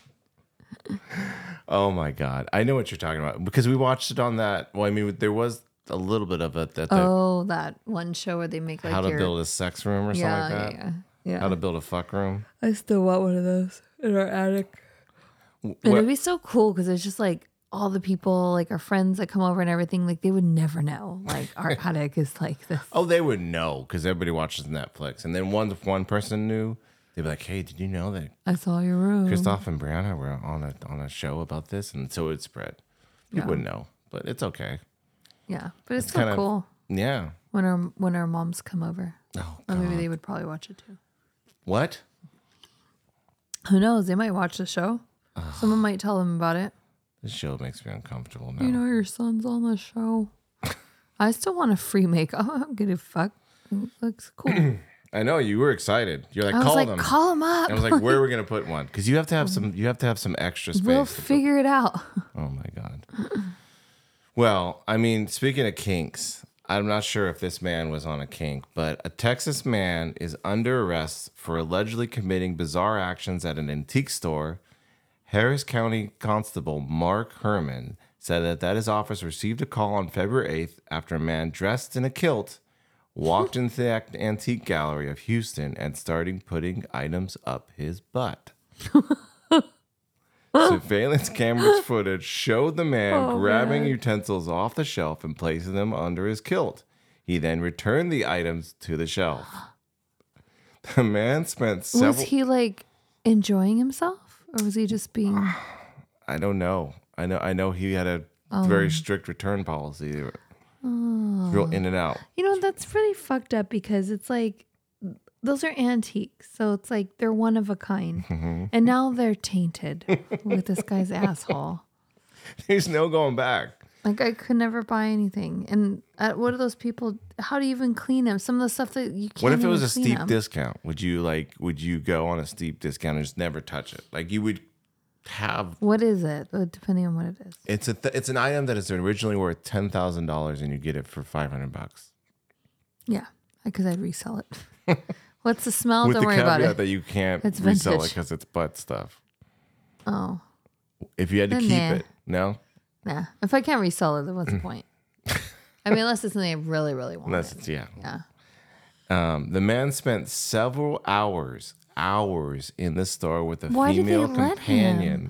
Oh my God. I know what you're talking about because we watched it on that. Well, I mean, there was a little bit of it that. The, oh, that one show where they make like how to your, build a sex room or yeah, something like that. Yeah, yeah. How to build a fuck room. I still want one of those in our attic. And what? It'd be so cool because it's just like all the people, like our friends that come over and everything, like they would never know. Like our attic is like this. Oh, they would know because everybody watches Netflix. And then one, if one person knew, they'd be like, "Hey, did you know that I saw your room? Christoph and Brianna were on a on a show about this," and so it spread. People yeah. wouldn't know, but it's okay. Yeah, but it's, it's still kinda, cool. Yeah. When our when our moms come over, oh, or maybe they would probably watch it too. What? Who knows? They might watch the show. Ugh. Someone might tell them about it. This show makes me uncomfortable now. You know your son's on the show. I still want a free makeup. I don't give a fuck. It looks cool. I know you were excited. You're like, I was call like, them. Call them up. I was like, where are we gonna put one? Because you have to have some. You have to have some extra space. We'll figure put. it out. Oh my God. Well, I mean, speaking of kinks, I'm not sure if this man was on a kink, but a Texas man is under arrest for allegedly committing bizarre actions at an antique store. Harris County Constable Mark Herman said that, that his office received a call on February eighth after a man dressed in a kilt walked into the antique gallery of Houston and started putting items up his butt. Surveillance cameras footage showed the man oh, grabbing man. utensils off the shelf and placing them under his kilt. He then returned the items to the shelf. The man spent several... Was he like enjoying himself, or was he just being? I don't know. I know. I know he had a oh. very strict return policy. Oh. Real in and out. You know, that's pretty fucked up because it's like those are antiques, so it's like they're one of a kind, mm-hmm. and now they're tainted with this guy's asshole. There's no going back. Like I could never buy anything, and uh, what are those people? How do you even clean them? Some of the stuff that you can't. What if it was a steep them. discount? Would you like? Would you go on a steep discount and just never touch it? Like you would have. What is it? Depending on what it is. It's a th- it's an item that is originally worth ten thousand dollars, and you get it for five hundred bucks. Yeah, because I'd resell it. What's the smell? With Don't the worry about it. That you can't it's resell vintage. it because it's butt stuff. Oh. If you had to then keep nah. it, no. Nah. If I can't resell it, then what's the point? I mean, unless it's something I really, really want. Unless it's yeah. Yeah. Um, the man spent several hours, hours in the store with a Why female did they companion. Let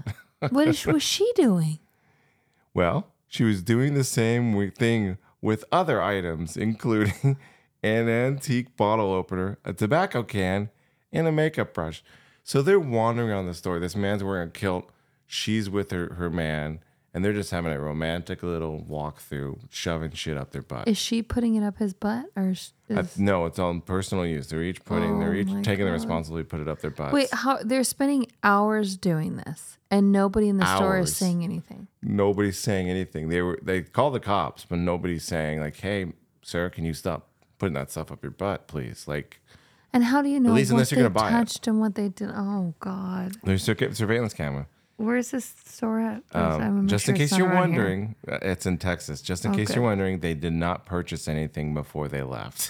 What is, was she doing? Well, she was doing the same thing with other items, including an antique bottle opener, a tobacco can, and a makeup brush. So they're wandering around the store. This man's wearing a kilt. She's with her, her man. And they're just having a romantic little walkthrough, shoving shit up their butt. Is she putting it up his butt, or is... Uh, no, it's all personal use. They're each putting, Oh they're each my taking the God. responsibility to put it up their butts. Wait, how they're spending hours doing this, and nobody in the store is Hours. saying anything. Nobody's saying anything. They were they called the cops, but nobody's saying like, "Hey, sir, can you stop putting that stuff up your butt, please?" Like, And how do you know least what unless they you're gonna buy it. touched and what they did? Oh God, there's sur- surveillance camera. where's this store at? Where's- I'm Um, not just sure in it's case not you're around here. wondering, uh, it's in Texas. Just in Oh, case good. you're wondering, they did not purchase anything before they left.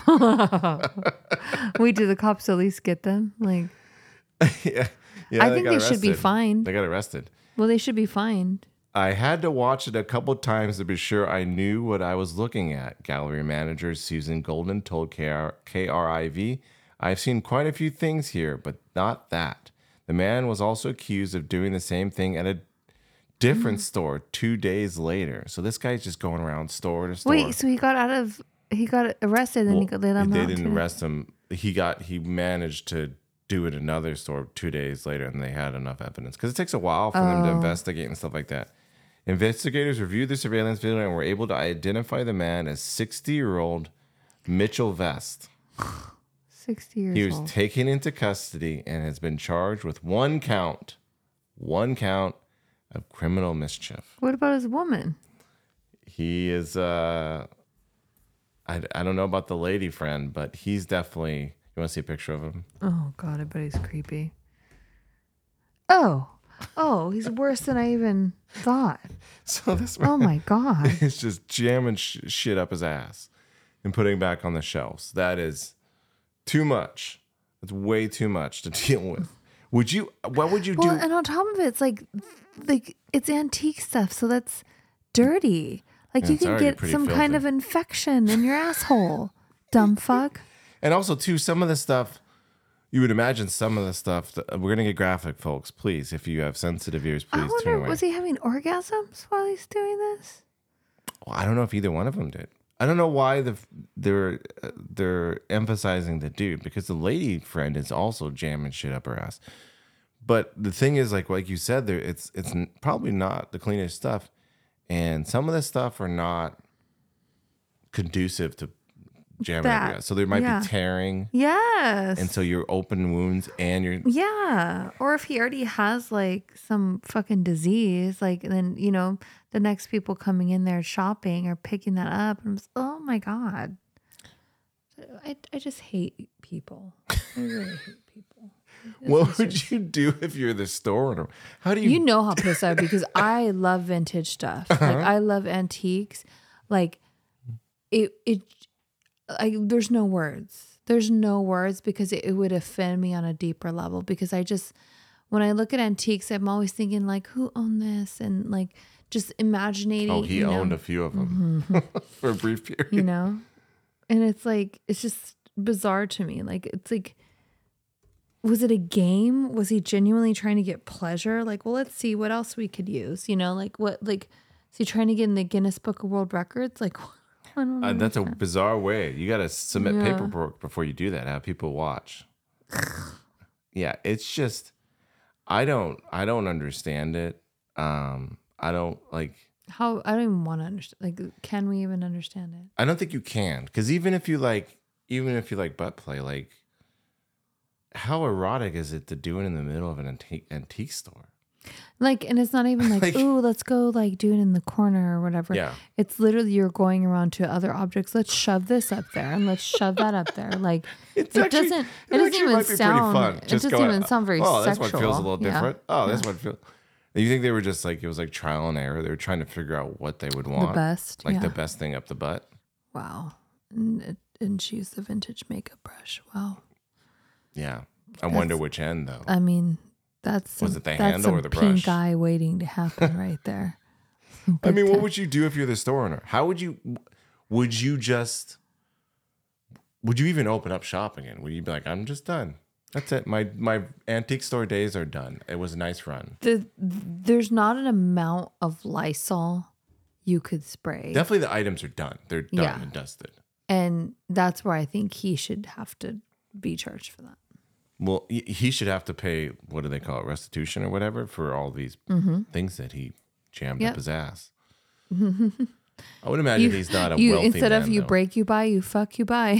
Wait, do the cops at least get them? Like, yeah, yeah. I think got they should be arrested. fined. They got arrested. Well, they should be fined. I had to watch it a couple times to be sure I knew what I was looking at. Gallery manager Susan Golden told K R- K R I V, I've seen quite a few things here, but not that. The man was also accused of doing the same thing at a different Mm. store two days later. So this guy's just going around store to store. Wait, so he got out of he got arrested, and he got, they let him they out. didn't too. arrest him. He got he managed to do it at another store two days later, and they had enough evidence because it takes a while for them to Oh. investigate and stuff like that. Investigators reviewed the surveillance video and were able to identify the man as sixty-year-old Mitchell Vest. Sixty years He was old. taken into custody and has been charged with one count, one count of criminal mischief. What about his woman? He is, uh, I, I don't know about the lady friend, but he's definitely, you want to see a picture of him? Oh God, I bet he's creepy. Oh, oh, he's worse than I even thought. So this man Oh my God. is just jamming sh- shit up his ass and putting it back on the shelves. That is too much. That's way too much to deal with. Would you, what would you Well, do? and on top of it, it's like, like it's antique stuff, so that's dirty. Like Yeah, you it's can already get pretty some kind filthy. of infection in your asshole. Dumb fuck. And also, too, some of the stuff, you would imagine some of the stuff, that, we're going to get graphic, folks. Please, if you have sensitive ears, I please turn wonder, away. was he having orgasms while he's doing this? Well, I don't know if either one of them did. I don't know why the they're uh, they're emphasizing the dude, because the lady friend is also jamming shit up her ass. But the thing is, like like you said, there it's it's n- probably not the cleanest stuff, and some of the stuff are not conducive to jamming up That- your ass. So there might yeah. be tearing, Yes. and so you're open wounds, and you're Yeah. Or if he already has like some fucking disease, like then, you know, the next people coming in there shopping or picking that up. And I'm just, oh my God. I, I just hate people. I really hate people. What would you do if you're the store owner? How do you? You know how pissed I would be because I love vintage stuff. Like I love antiques. Like it, it, I, there's no words. There's no words because it, it would offend me on a deeper level because I just, when I look at antiques, I'm always thinking like, who owned this? And like just imagining. oh, he you know, owned a few of them for a brief period. you know? And it's like, it's just bizarre to me. Like, it's like, was it a game? Was he genuinely trying to get pleasure? Like, well, let's see what else we could use. You know, like what, like, is he trying to get in the Guinness Book of World Records? Like, I don't know. Uh, that's a bizarre way. You got to submit Yeah. paperwork before you do that. Have people watch. Yeah, it's just I don't I don't understand it. Um, I don't like. How, I don't even want to understand. Like, can we even understand it? I don't think you can, because even if you like, even if you like butt play, like, how erotic is it to do it in the middle of an antique antique store? Like, and it's not even like, Like- ooh, let's go like do it in the corner or whatever. Yeah. It's literally you're going around to other objects. Let's shove this up there and let's shove that up there. Like, It's it actually- doesn't, it it doesn't actually even might be pretty sound, fun. it Just doesn't going, even sound very oh, this sexual. one feels a little Yeah. different. Oh, this one feels. You think they were just like, it was like trial and error? They were trying to figure out what they would want. best, Like yeah. the best thing up the butt. Wow. And, it, and she used the vintage makeup brush. Wow. Yeah. I wonder which end, though. I mean, that's Was some, it the that's handle some or the pink brush? eye waiting to happen right there. I Big mean, what time. would you do if you're the store owner? How would you, would you just, would you even open up shop again? Would you be like, I'm just done? That's it. My my antique store days are done. It was a nice run. The, there's not an amount of Lysol you could spray. Definitely the items are done. They're done Yeah. and dusted. And that's where I think he should have to be charged for that. Well, he he should have to pay, what do they call it, restitution or whatever, for all these Mm-hmm. things that he jammed Yep. up his ass. I would imagine You- he's not a you wealthy Instead man, of you though. break, you buy, you fuck, you buy.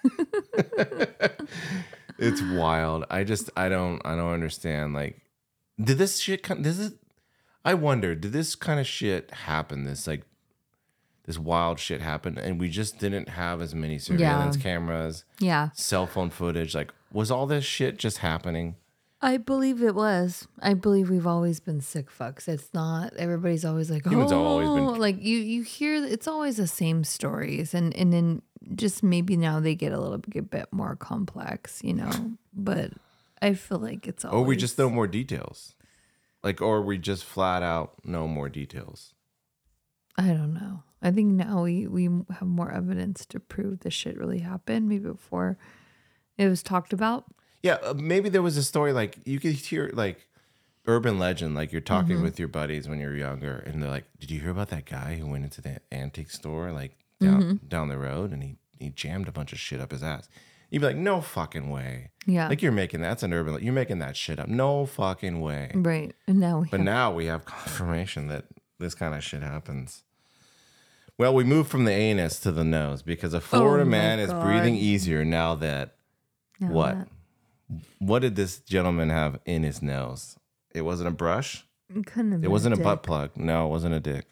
It's wild. I just I don't I don't understand. Like, did this shit come? Does it? I wonder. Did this kind of shit happen? This like this wild shit happen, and we just didn't have as many surveillance Yeah. cameras, Yeah. cell phone footage. Like, was all this shit just happening? I believe it was. I believe we've always been sick fucks. It's not, everybody's always like, Humans oh, have always been- like you, you hear, it's always the same stories. And, and then just maybe now they get a little bit, bit more complex, you know, but I feel like it's always. Or we just know more details, like, or we just flat out know more details. I don't know. I think now we, we have more evidence to prove this shit really happened. Maybe before it was talked about. Yeah, uh, maybe there was a story like you could hear like urban legend, like you're talking Mm-hmm. with your buddies when you're younger, and they're like, "Did you hear about that guy who went into the antique store like down Mm-hmm. down the road and he he jammed a bunch of shit up his ass?" You'd be like, "No fucking way!" Yeah. Like you're making that's an urban. You're making that shit up. No fucking way. Right. And now we But have, now we have confirmation that this kind of shit happens. Well, we moved from the anus to the nose because a Florida Oh my man is God. breathing easier now that now what? that- What did this gentleman have in his nose? It wasn't a brush. It couldn't have It been wasn't a dick. butt plug. No, it wasn't a dick.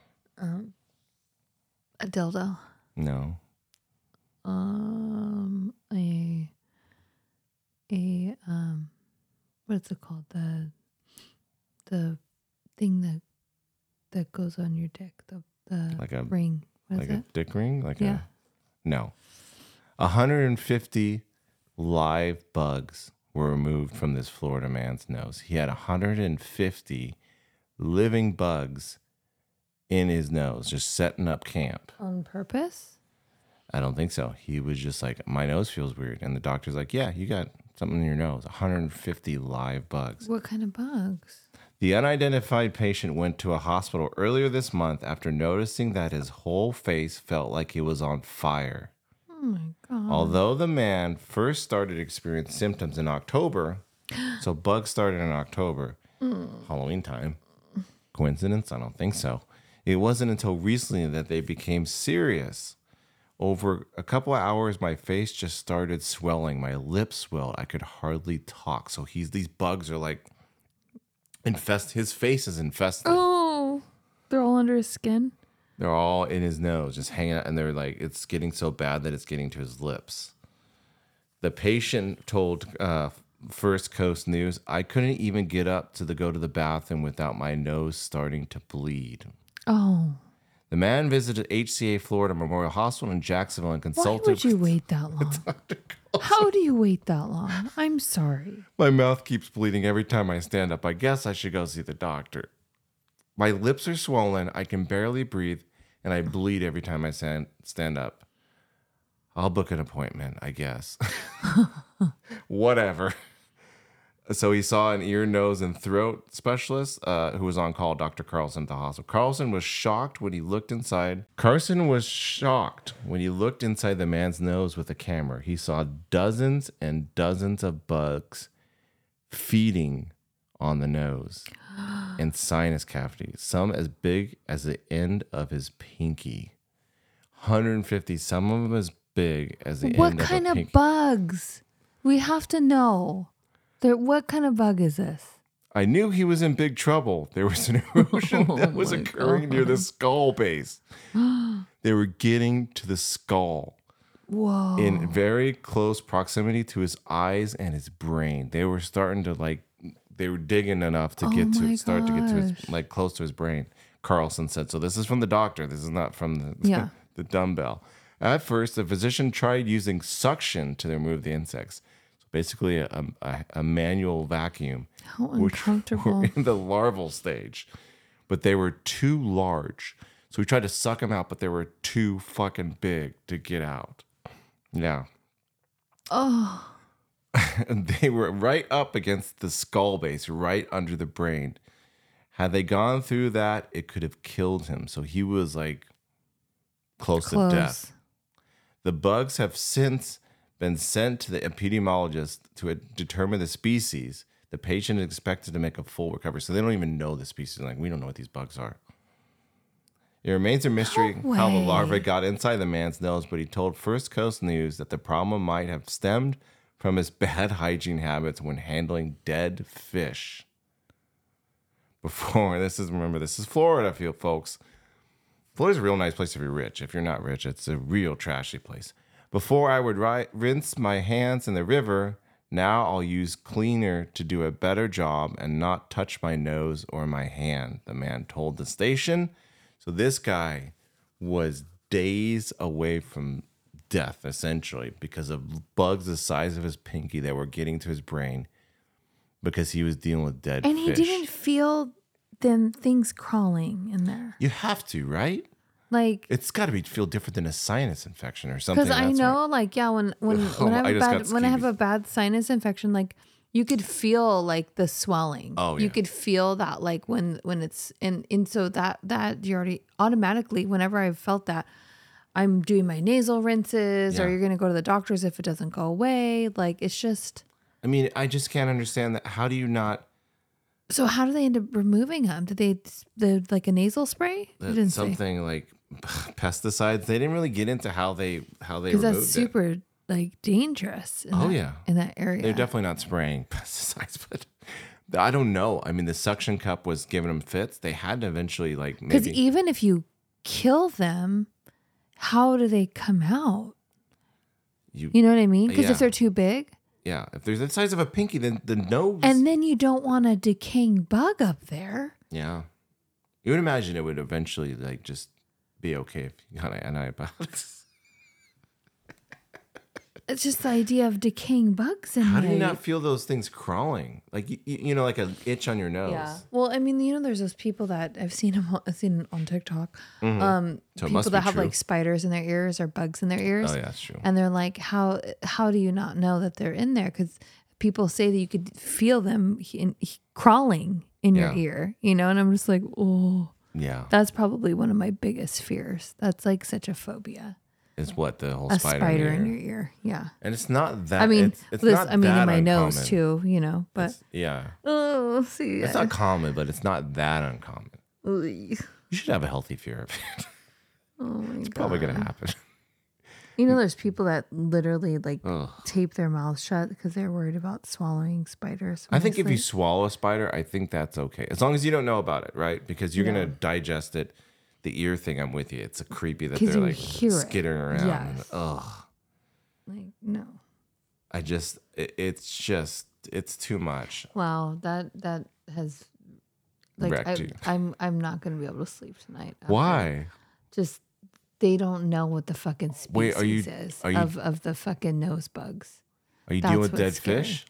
A dildo. No. Um, a, a, um, what's it called? The, the thing that, that goes on your dick. The, the Like a- ring. What is Like a it? dick ring? Like Yeah. a no. one hundred fifty live bugs were removed from this Florida man's nose. He had one hundred fifty living bugs in his nose, just setting up camp. On purpose? I don't think so. He was just like, my nose feels weird. And the doctor's like, yeah, you got something in your nose. one hundred fifty live bugs. What kind of bugs? The unidentified patient went to a hospital earlier this month after noticing that his whole face felt like it was on fire. Oh my God. Although the man first started experiencing symptoms in October, so bugs started in October, Halloween time. Coincidence? I don't think so. It wasn't until recently that they became serious. Over a couple of hours, my face just started swelling. My lips swelled. I could hardly talk. So he's these bugs are like infest. His face is infested. Oh, they're all under his skin. They're all in his nose, just hanging out, and they're like, it's getting so bad that it's getting to his lips. The patient told uh, First Coast News, I couldn't even get up to the go to the bathroom without my nose starting to bleed. Oh, The man visited H C A Florida Memorial Hospital in Jacksonville and why consulted. would you wait that long? How do you wait that long? I'm sorry. My mouth keeps bleeding every time I stand up. I guess I should go see the doctor. My lips are swollen. I can barely breathe, and I bleed every time I stand stand up. I'll book an appointment, I guess. Whatever. So he saw an ear, nose, and throat specialist uh, who was on call, Doctor Carlson at the hospital. Carlson was shocked when he looked inside. Carson was shocked when he looked inside the man's nose with a camera. He saw dozens and dozens of bugs feeding on the nose and sinus cavities, some as big as the end of his pinky. one hundred fifty, some of them as big as the What end of kind a of pinky. bugs? We have to know. There, what kind of bug is this? I knew he was in big trouble. There was an erosion that was Oh my occurring near the skull base. They were getting to the skull Whoa. in very close proximity to his eyes and his brain. They were starting to like, they were digging enough to Oh get my to start to get to his gosh. like close to his brain. Carlson said. So this is from the doctor. This is not from the Yeah. the dumbbell. At first, the physician tried using suction to remove the insects. So basically, a, a, a manual vacuum. How which uncomfortable. were in the larval stage, but they were too large. So we tried to suck them out, but they were too fucking big to get out. Yeah. Oh, they were right up against the skull base, right under the brain. Had they gone through that, it could have killed him. So he was like close, close. to death. The bugs have since been sent to the epidemiologist to determine the species. The patient is expected to make a full recovery. So they don't even know the species. Like, we don't know what these bugs are. It remains a mystery No how the way. larvae got inside the man's nose, but he told First Coast News that the problem might have stemmed from his bad hygiene habits when handling dead fish. Before, this is, remember, this is Florida, feel folks. Florida's a real nice place if you're rich. If you're not rich, it's a real trashy place. Before I would ri- rinse my hands in the river, now I'll use cleaner to do a better job and not touch my nose or my hand, the man told the station. So this guy was days away from death, essentially, because of bugs the size of his pinky that were getting to his brain because he was dealing with dead and fish. And he didn't feel them things crawling in there. You have to, right? Like, it's got to be feel different than a sinus infection or something. Because I know, why. like, yeah, when when, oh, when I have I a bad when I have scabies. a bad sinus infection, like you could feel like the swelling. Oh, yeah. You could feel that, like when when it's and and so that that you already automatically, whenever I've felt that, I'm doing my nasal rinses, Yeah. or you're gonna go to the doctors if it doesn't go away. Like, it's just. I mean, I just can't understand that. How do you not? So how do they end up removing them? Did they the like a nasal spray? That didn't something say. Like pesticides. They didn't really get into how they how they because removed that's super it. like dangerous. In oh that, yeah, in that area. They're definitely not spraying pesticides, but I don't know. I mean, the suction cup was giving them fits. They had to eventually like because maybe even if you kill them, how do they come out? You you know what I mean? Because yeah. if they're too big. Yeah, if they're the size of a pinky, then the nose. And then you don't want a decaying bug up there. Yeah. You would imagine it would eventually like just be okay if you got antibiotics. It's just the idea of decaying bugs in How there. do you not feel those things crawling? Like, you, you know, like an itch on your nose. Yeah. Well, I mean, you know, there's those people that I've seen them, I've seen on TikTok. Mm-hmm. Um, so people that have true. like spiders in their ears or bugs in their ears. Oh, yeah, that's true. And they're like, how how do you not know that they're in there? Because people say that you could feel them in, crawling in yeah. your ear, you know? And I'm just like, oh. Yeah. That's probably one of my biggest fears. That's like such a phobia. Is what the whole a spider, spider in, in your ear. Yeah. And it's not that. I mean, it's, it's this, not I mean, that in my uncommon. nose too, you know, but. It's, yeah. Oh, see. It's not common, but it's not that uncommon. Ugh. You should have a healthy fear of it. Oh my It's God. probably going to happen. You know, there's people that literally like Ugh. tape their mouths shut because they're worried about swallowing spiders. I think if you sleep. swallow a spider, I think that's okay. As long as you don't know about it, right? Because you're Yeah. going to digest it. The ear thing, I'm with you. It's a creepy that 'Cause they're you like hear it. skittering around. Yes. And, ugh. Like, no. I just, it, it's just, it's too much. Wow, that that has like Wrecked I, you. I'm I'm not gonna be able to sleep tonight. after- Why? Just they don't know what the fucking species Wait, are you- is are you- of of the fucking nose bugs. Are you That's dealing with what's dead scary. fish?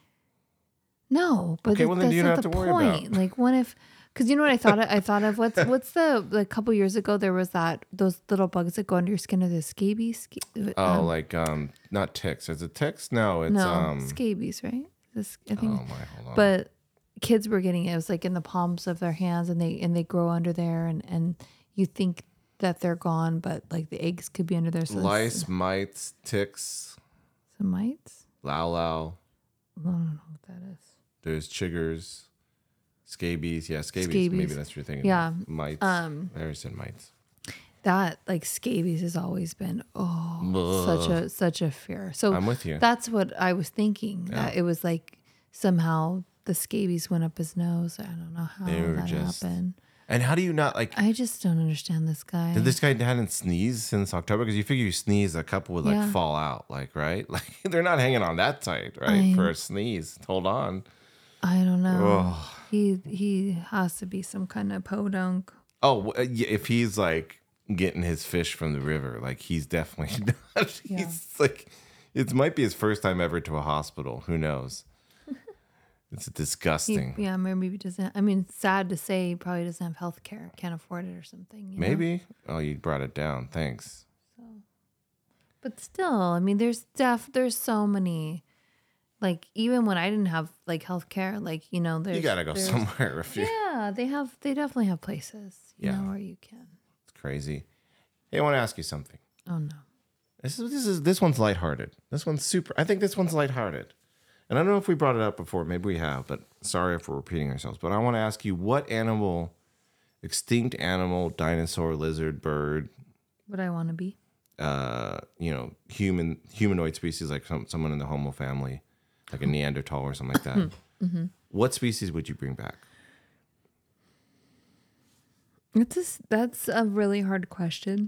No, but Okay, that- well, then that's you don't not have the to worry about. point. Like, what if? Because you know what I thought? I thought of what's what's the like a couple years ago there was that those little bugs that go under your skin are the scabies. Sca- Oh, um, like, um, not ticks. Is it ticks? No, it's, no um, scabies, right? This I oh think. my, hold on. But kids were getting it. It was like in the palms of their hands, and they and they grow under there, and and you think that they're gone, but like the eggs could be under there. So Lice, mites, ticks, some mites. lao lao. I don't know what that is. There's chiggers, scabies. Yeah, scabies. Scabies. Maybe that's what you're thinking. Yeah. of. Mites. Um, I already said mites. That like scabies has always been oh Ugh. such a such a fear. So I'm with you. That's what I was thinking. Yeah. That it was like somehow the scabies went up his nose. I don't know how They were that just- happened. And how do you not, like, I just don't understand this guy. did this guy hadn't sneezed since October? Because you figure you sneeze, a couple would, like, Yeah. fall out, like, right? Like, they're not hanging on that tight, right? I- For a sneeze. Hold on. I don't know. Ugh. He he has to be some kind of podunk. Oh, w- yeah, if he's, like, getting his fish from the river, like, he's definitely not. Yeah. He's, like, it might be his first time ever to a hospital. Who knows? It's He, disgusting. yeah, maybe he doesn't. I mean, sad to say, he probably doesn't have health care, can't afford it or something. you know? Maybe. Oh, you brought it down. Thanks. But still, I mean, there's def, there's so many Like even when I didn't have like healthcare, like you know, there's you gotta go somewhere. If you... Yeah, they have. They definitely have places. You Yeah. know, where you can. It's crazy. Hey, I want to ask you something. Oh no. This is this is this one's lighthearted. This one's super. I think this one's lighthearted. And I don't know if we brought it up before. Maybe we have, but sorry if we're repeating ourselves. But I want to ask you, what animal, extinct animal, dinosaur, lizard, bird, Would I want to be? uh, you know, human humanoid species like some, someone in the Homo family, like a Neanderthal or something like that. Mm-hmm. What species would you bring back? It's a, that's a really hard question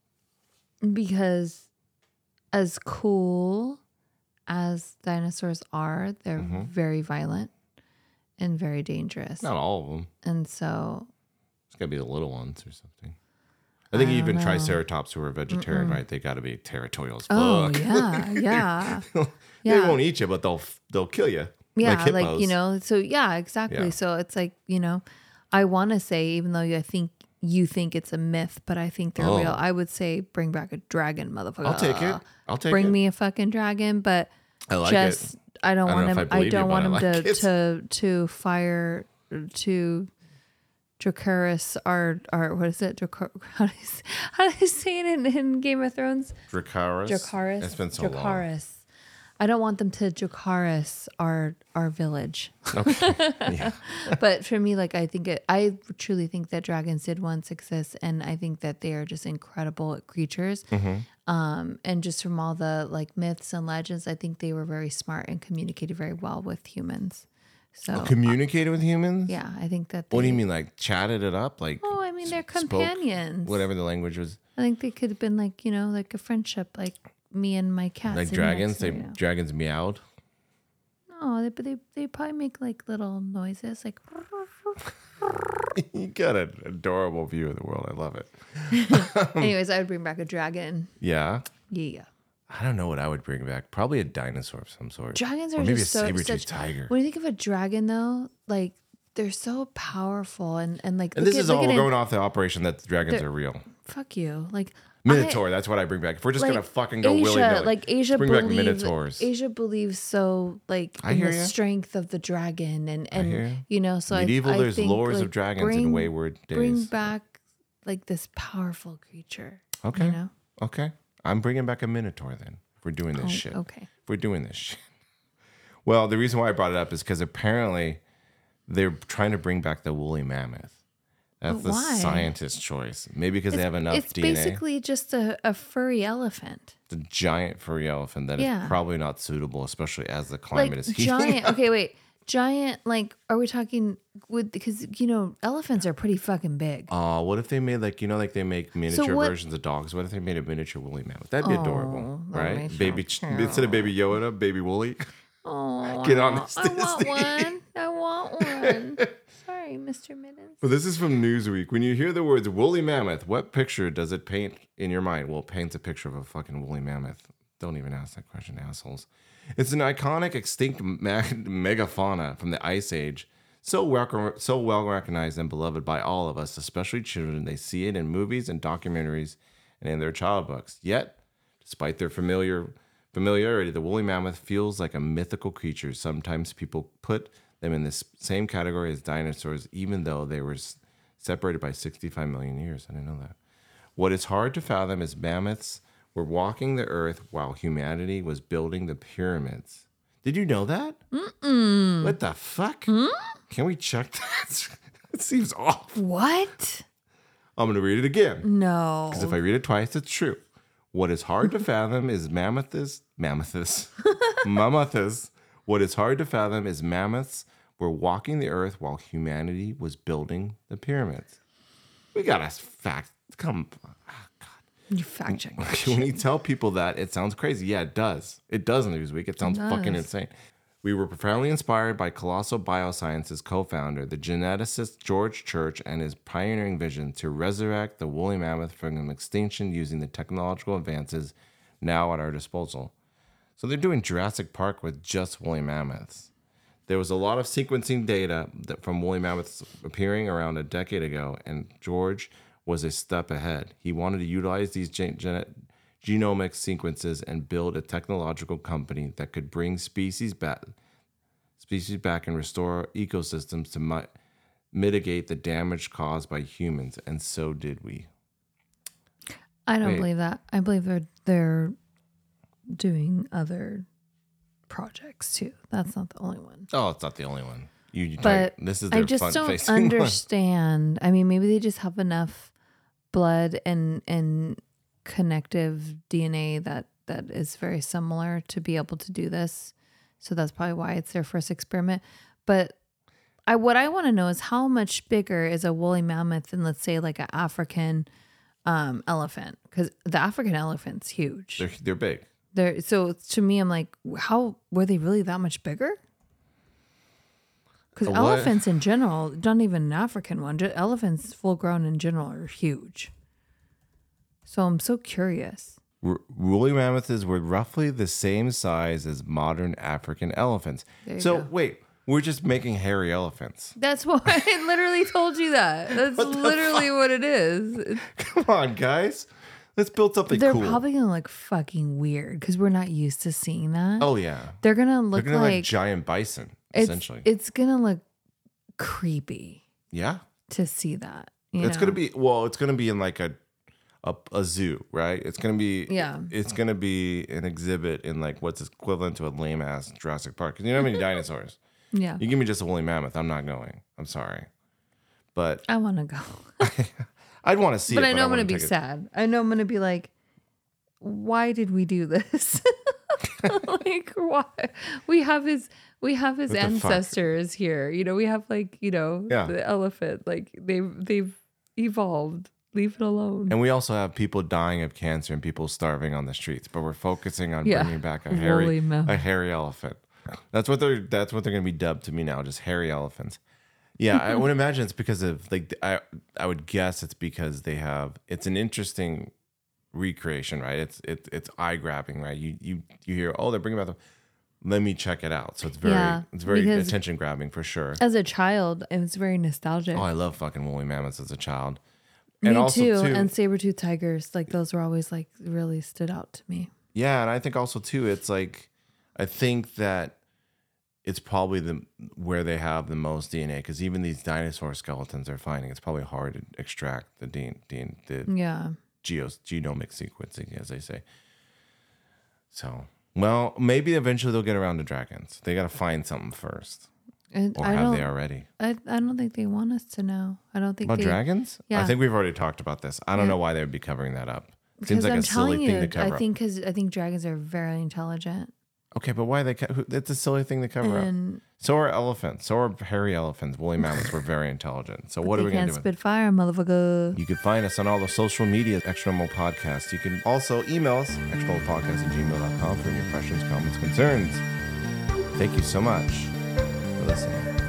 because as cool as dinosaurs are, they're Mm-hmm. very violent and very dangerous. Not all of them. And so It's got to be the little ones or something. I think I even don't know. Triceratops who are vegetarian, right? They got to be territorial as fuck. Oh yeah, yeah, they yeah. won't eat you, but they'll they'll kill you. yeah. like, Like, hippos. you know, so yeah, exactly. Yeah. So it's like, you know, I want to say, even though I think you think it's a myth, but I think they're Oh. real. I would say bring back a dragon, motherfucker. I'll take it. I'll take bring it. me a fucking dragon, but I like just it. I don't I don't want know him. if I I, believe you, don't but want I him like to it. to to fire to Dracarys. Our our what is it? Dracar- how do you say, how do you say it in, in Game of Thrones? Dracarys. Dracarys. It's been so long. Dracarys. I don't want them to Dracarys our our village. Okay. Yeah. But for me, like I think it, I truly think that dragons did once exist, and I think that they are just incredible creatures. Mm-hmm. Um, and just from all the like myths and legends, I think they were very smart and communicated very well with humans. So Communicated with humans? yeah, I think that. They, What do you mean, like chatted it up? Like, Oh, I mean they're spoke companions. whatever the language was. I think they could have been like, you know, like a friendship, like me and my cat. Like sitting dragons? next They to you. dragons meowed? No, they, but they they probably make like little noises, like. You got an adorable view of the world. I love it. Anyways, I would bring back a dragon. Yeah. Yeah. I don't know what I would bring back. Probably a dinosaur of some sort. Dragons Or are maybe just a so saber-toothed such, tiger. When you think of a dragon, though, like they're so powerful and and like. And look this at- is look all at we're it- going off the operation that the dragons They're- are real. Fuck you, like Minotaur, that's what I bring back. If we're just like, gonna fucking go Asia, willy nilly, like Asia bring back believe, minotaurs. Asia believes so like I in hear the ya. strength of the dragon and I hear ya. and you know so Medieval, I, I there's think, lores like, of dragons bring, in wayward days. Bring back like this powerful creature. Okay. You know? Okay. I'm bringing back a minotaur then. If we're doing this Oh, shit. okay. If we're doing this shit. Well, the reason why I brought it up is because apparently they're trying to bring back the woolly mammoth. That's But the why? scientist's choice. Maybe because they have enough It's D N A. basically just a, a furry elephant. It's a giant furry elephant that is Yeah. probably not suitable, especially as the climate Like is heating. giant. Okay, wait. Giant. Like, are we talking with? Because you know, elephants are pretty fucking big. Oh, what if they made like you know like they make miniature what- versions of dogs? What if they made a miniature woolly mammoth? That'd be adorable, that would right? be Baby so instead of baby Yoda, baby Woolly. Oh, Get I on want- this I want Disney. one. I want one. Sorry, Mister Mittens. Well, this is from Newsweek. When you hear the words woolly mammoth, what picture does it paint in your mind? Well, it paints a picture of a fucking woolly mammoth. Don't even ask that question, assholes. It's an iconic extinct ma- megafauna from the Ice Age. So well, so well recognized and beloved by all of us, especially children. They see it in movies and documentaries and in their child books. Yet, despite their familiar familiarity, the woolly mammoth feels like a mythical creature. Sometimes people put them in this same category as dinosaurs, even though they were s- separated by sixty-five million years. I didn't know that. What is hard to fathom is mammoths were walking the earth while humanity was building the pyramids. Did you know that? Mm-mm. What the fuck? Hmm? Can we check that? It seems off. What? I'm going to read it again. No. Because if I read it twice, it's true. What is hard to fathom is mammoths. Mammoths. Mammoths. What is hard to fathom is mammoths were walking the earth while humanity was building the pyramids. We got a fact. Come on. You fact check. that When shit. you tell people that, it sounds crazy. Yeah, it does. It does in Newsweek. It sounds It fucking does. insane. We were profoundly inspired by Colossal Biosciences co-founder, the geneticist George Church, and his pioneering vision to resurrect the woolly mammoth from extinction using the technological advances now at our disposal. So they're doing Jurassic Park with just woolly mammoths. There was a lot of sequencing data that from woolly mammoths appearing around a decade ago, and George was a step ahead. He wanted to utilize these gen- gen- genomic sequences and build a technological company that could bring species back, species back and restore ecosystems to mi- mitigate the damage caused by humans. And so did we. I don't Wait. believe that. I believe they're they're doing other projects too. That's not the only one. Oh, it's not the only one. You, you But like, this is their I just fun don't facing one. understand. I mean, maybe they just have enough blood and and connective D N A that that is very similar to be able to do this. So that's probably why it's their first experiment. But I what I want to know is how much bigger is a woolly mammoth than, let's say, like an African um, elephant? Because the African elephant's huge. They're, they're big. They're so to me, I'm like, how were they really that much bigger? Because What? elephants in general, not even an African one, just elephants full grown in general are huge. So I'm so curious. R- woolly mammoths were roughly the same size as modern African elephants. There you So go. wait, we're just making hairy elephants. That's why I literally told you that. That's What the literally what it is. Come on, guys. Let's build something They're cool. probably gonna look fucking weird because we're not used to seeing that. oh yeah, They're gonna they're look gonna like, like giant bison, it's, essentially. it's gonna look creepy yeah, to see that. You it's know? gonna be well. It's gonna be in like a, a a zoo, right? It's gonna be Yeah. It's gonna be an exhibit in like what's equivalent to a lame ass Jurassic Park. Because you don't have any dinosaurs. Yeah. You give me just a woolly mammoth, I'm not going. I'm sorry, but I want to go. I'd want to see But it. I know I'm wouldn't going to be take it. sad. I know I'm going to be like, why did we do this? Like, why? We have his, we have his What the fuck? ancestors here. You know, we have like, you know, Yeah. the elephant. Like they've, they've evolved. Leave it alone. And we also have people dying of cancer and people starving on the streets, but we're focusing on Yeah. bringing back a Woolly hairy, mammoth. a hairy elephant. That's what they're. That's what they're going to be dubbed to me now, just hairy elephants. Yeah, I would imagine it's because of like I. I would guess it's because they have. It's an interesting recreation, right? It's it, it's eye grabbing, right? You you you hear, oh, they're bringing back the. Let me check it out. So it's very Yeah, it's very because- attention grabbing for sure. As a child, it was very nostalgic. Oh, I love fucking woolly mammoths as a child. Me and also too. too, And saber-toothed tigers, like those were always like really stood out to me. yeah, and I think also too, it's like I think that it's probably the where they have the most D N A because even these dinosaur skeletons they're finding, it's probably hard to extract the D N A, the Yeah. geos, genomic sequencing, as they say. So, well, maybe eventually they'll get around to dragons. They got to find something first, And or I have don't, they already? I, I don't think they want us to know. I don't think About they, dragons? I Yeah. think we've already talked about this. I don't Yeah. know why they would be covering that up. It Because seems like I'm a silly telling thing you, to cover I up. think because I think dragons are very intelligent. Okay, but why they? Co- who- it's a silly thing to cover up. And So are elephants. So are hairy elephants. Woolly mammoths were very intelligent. So what are they we going can't to do? With spit fire, motherfucker. You can find us on all the social media, Extra Normal Podcast. You can also email us, extra normal podcast at gmail dot com for any questions, comments, concerns. Thank you so much for listening.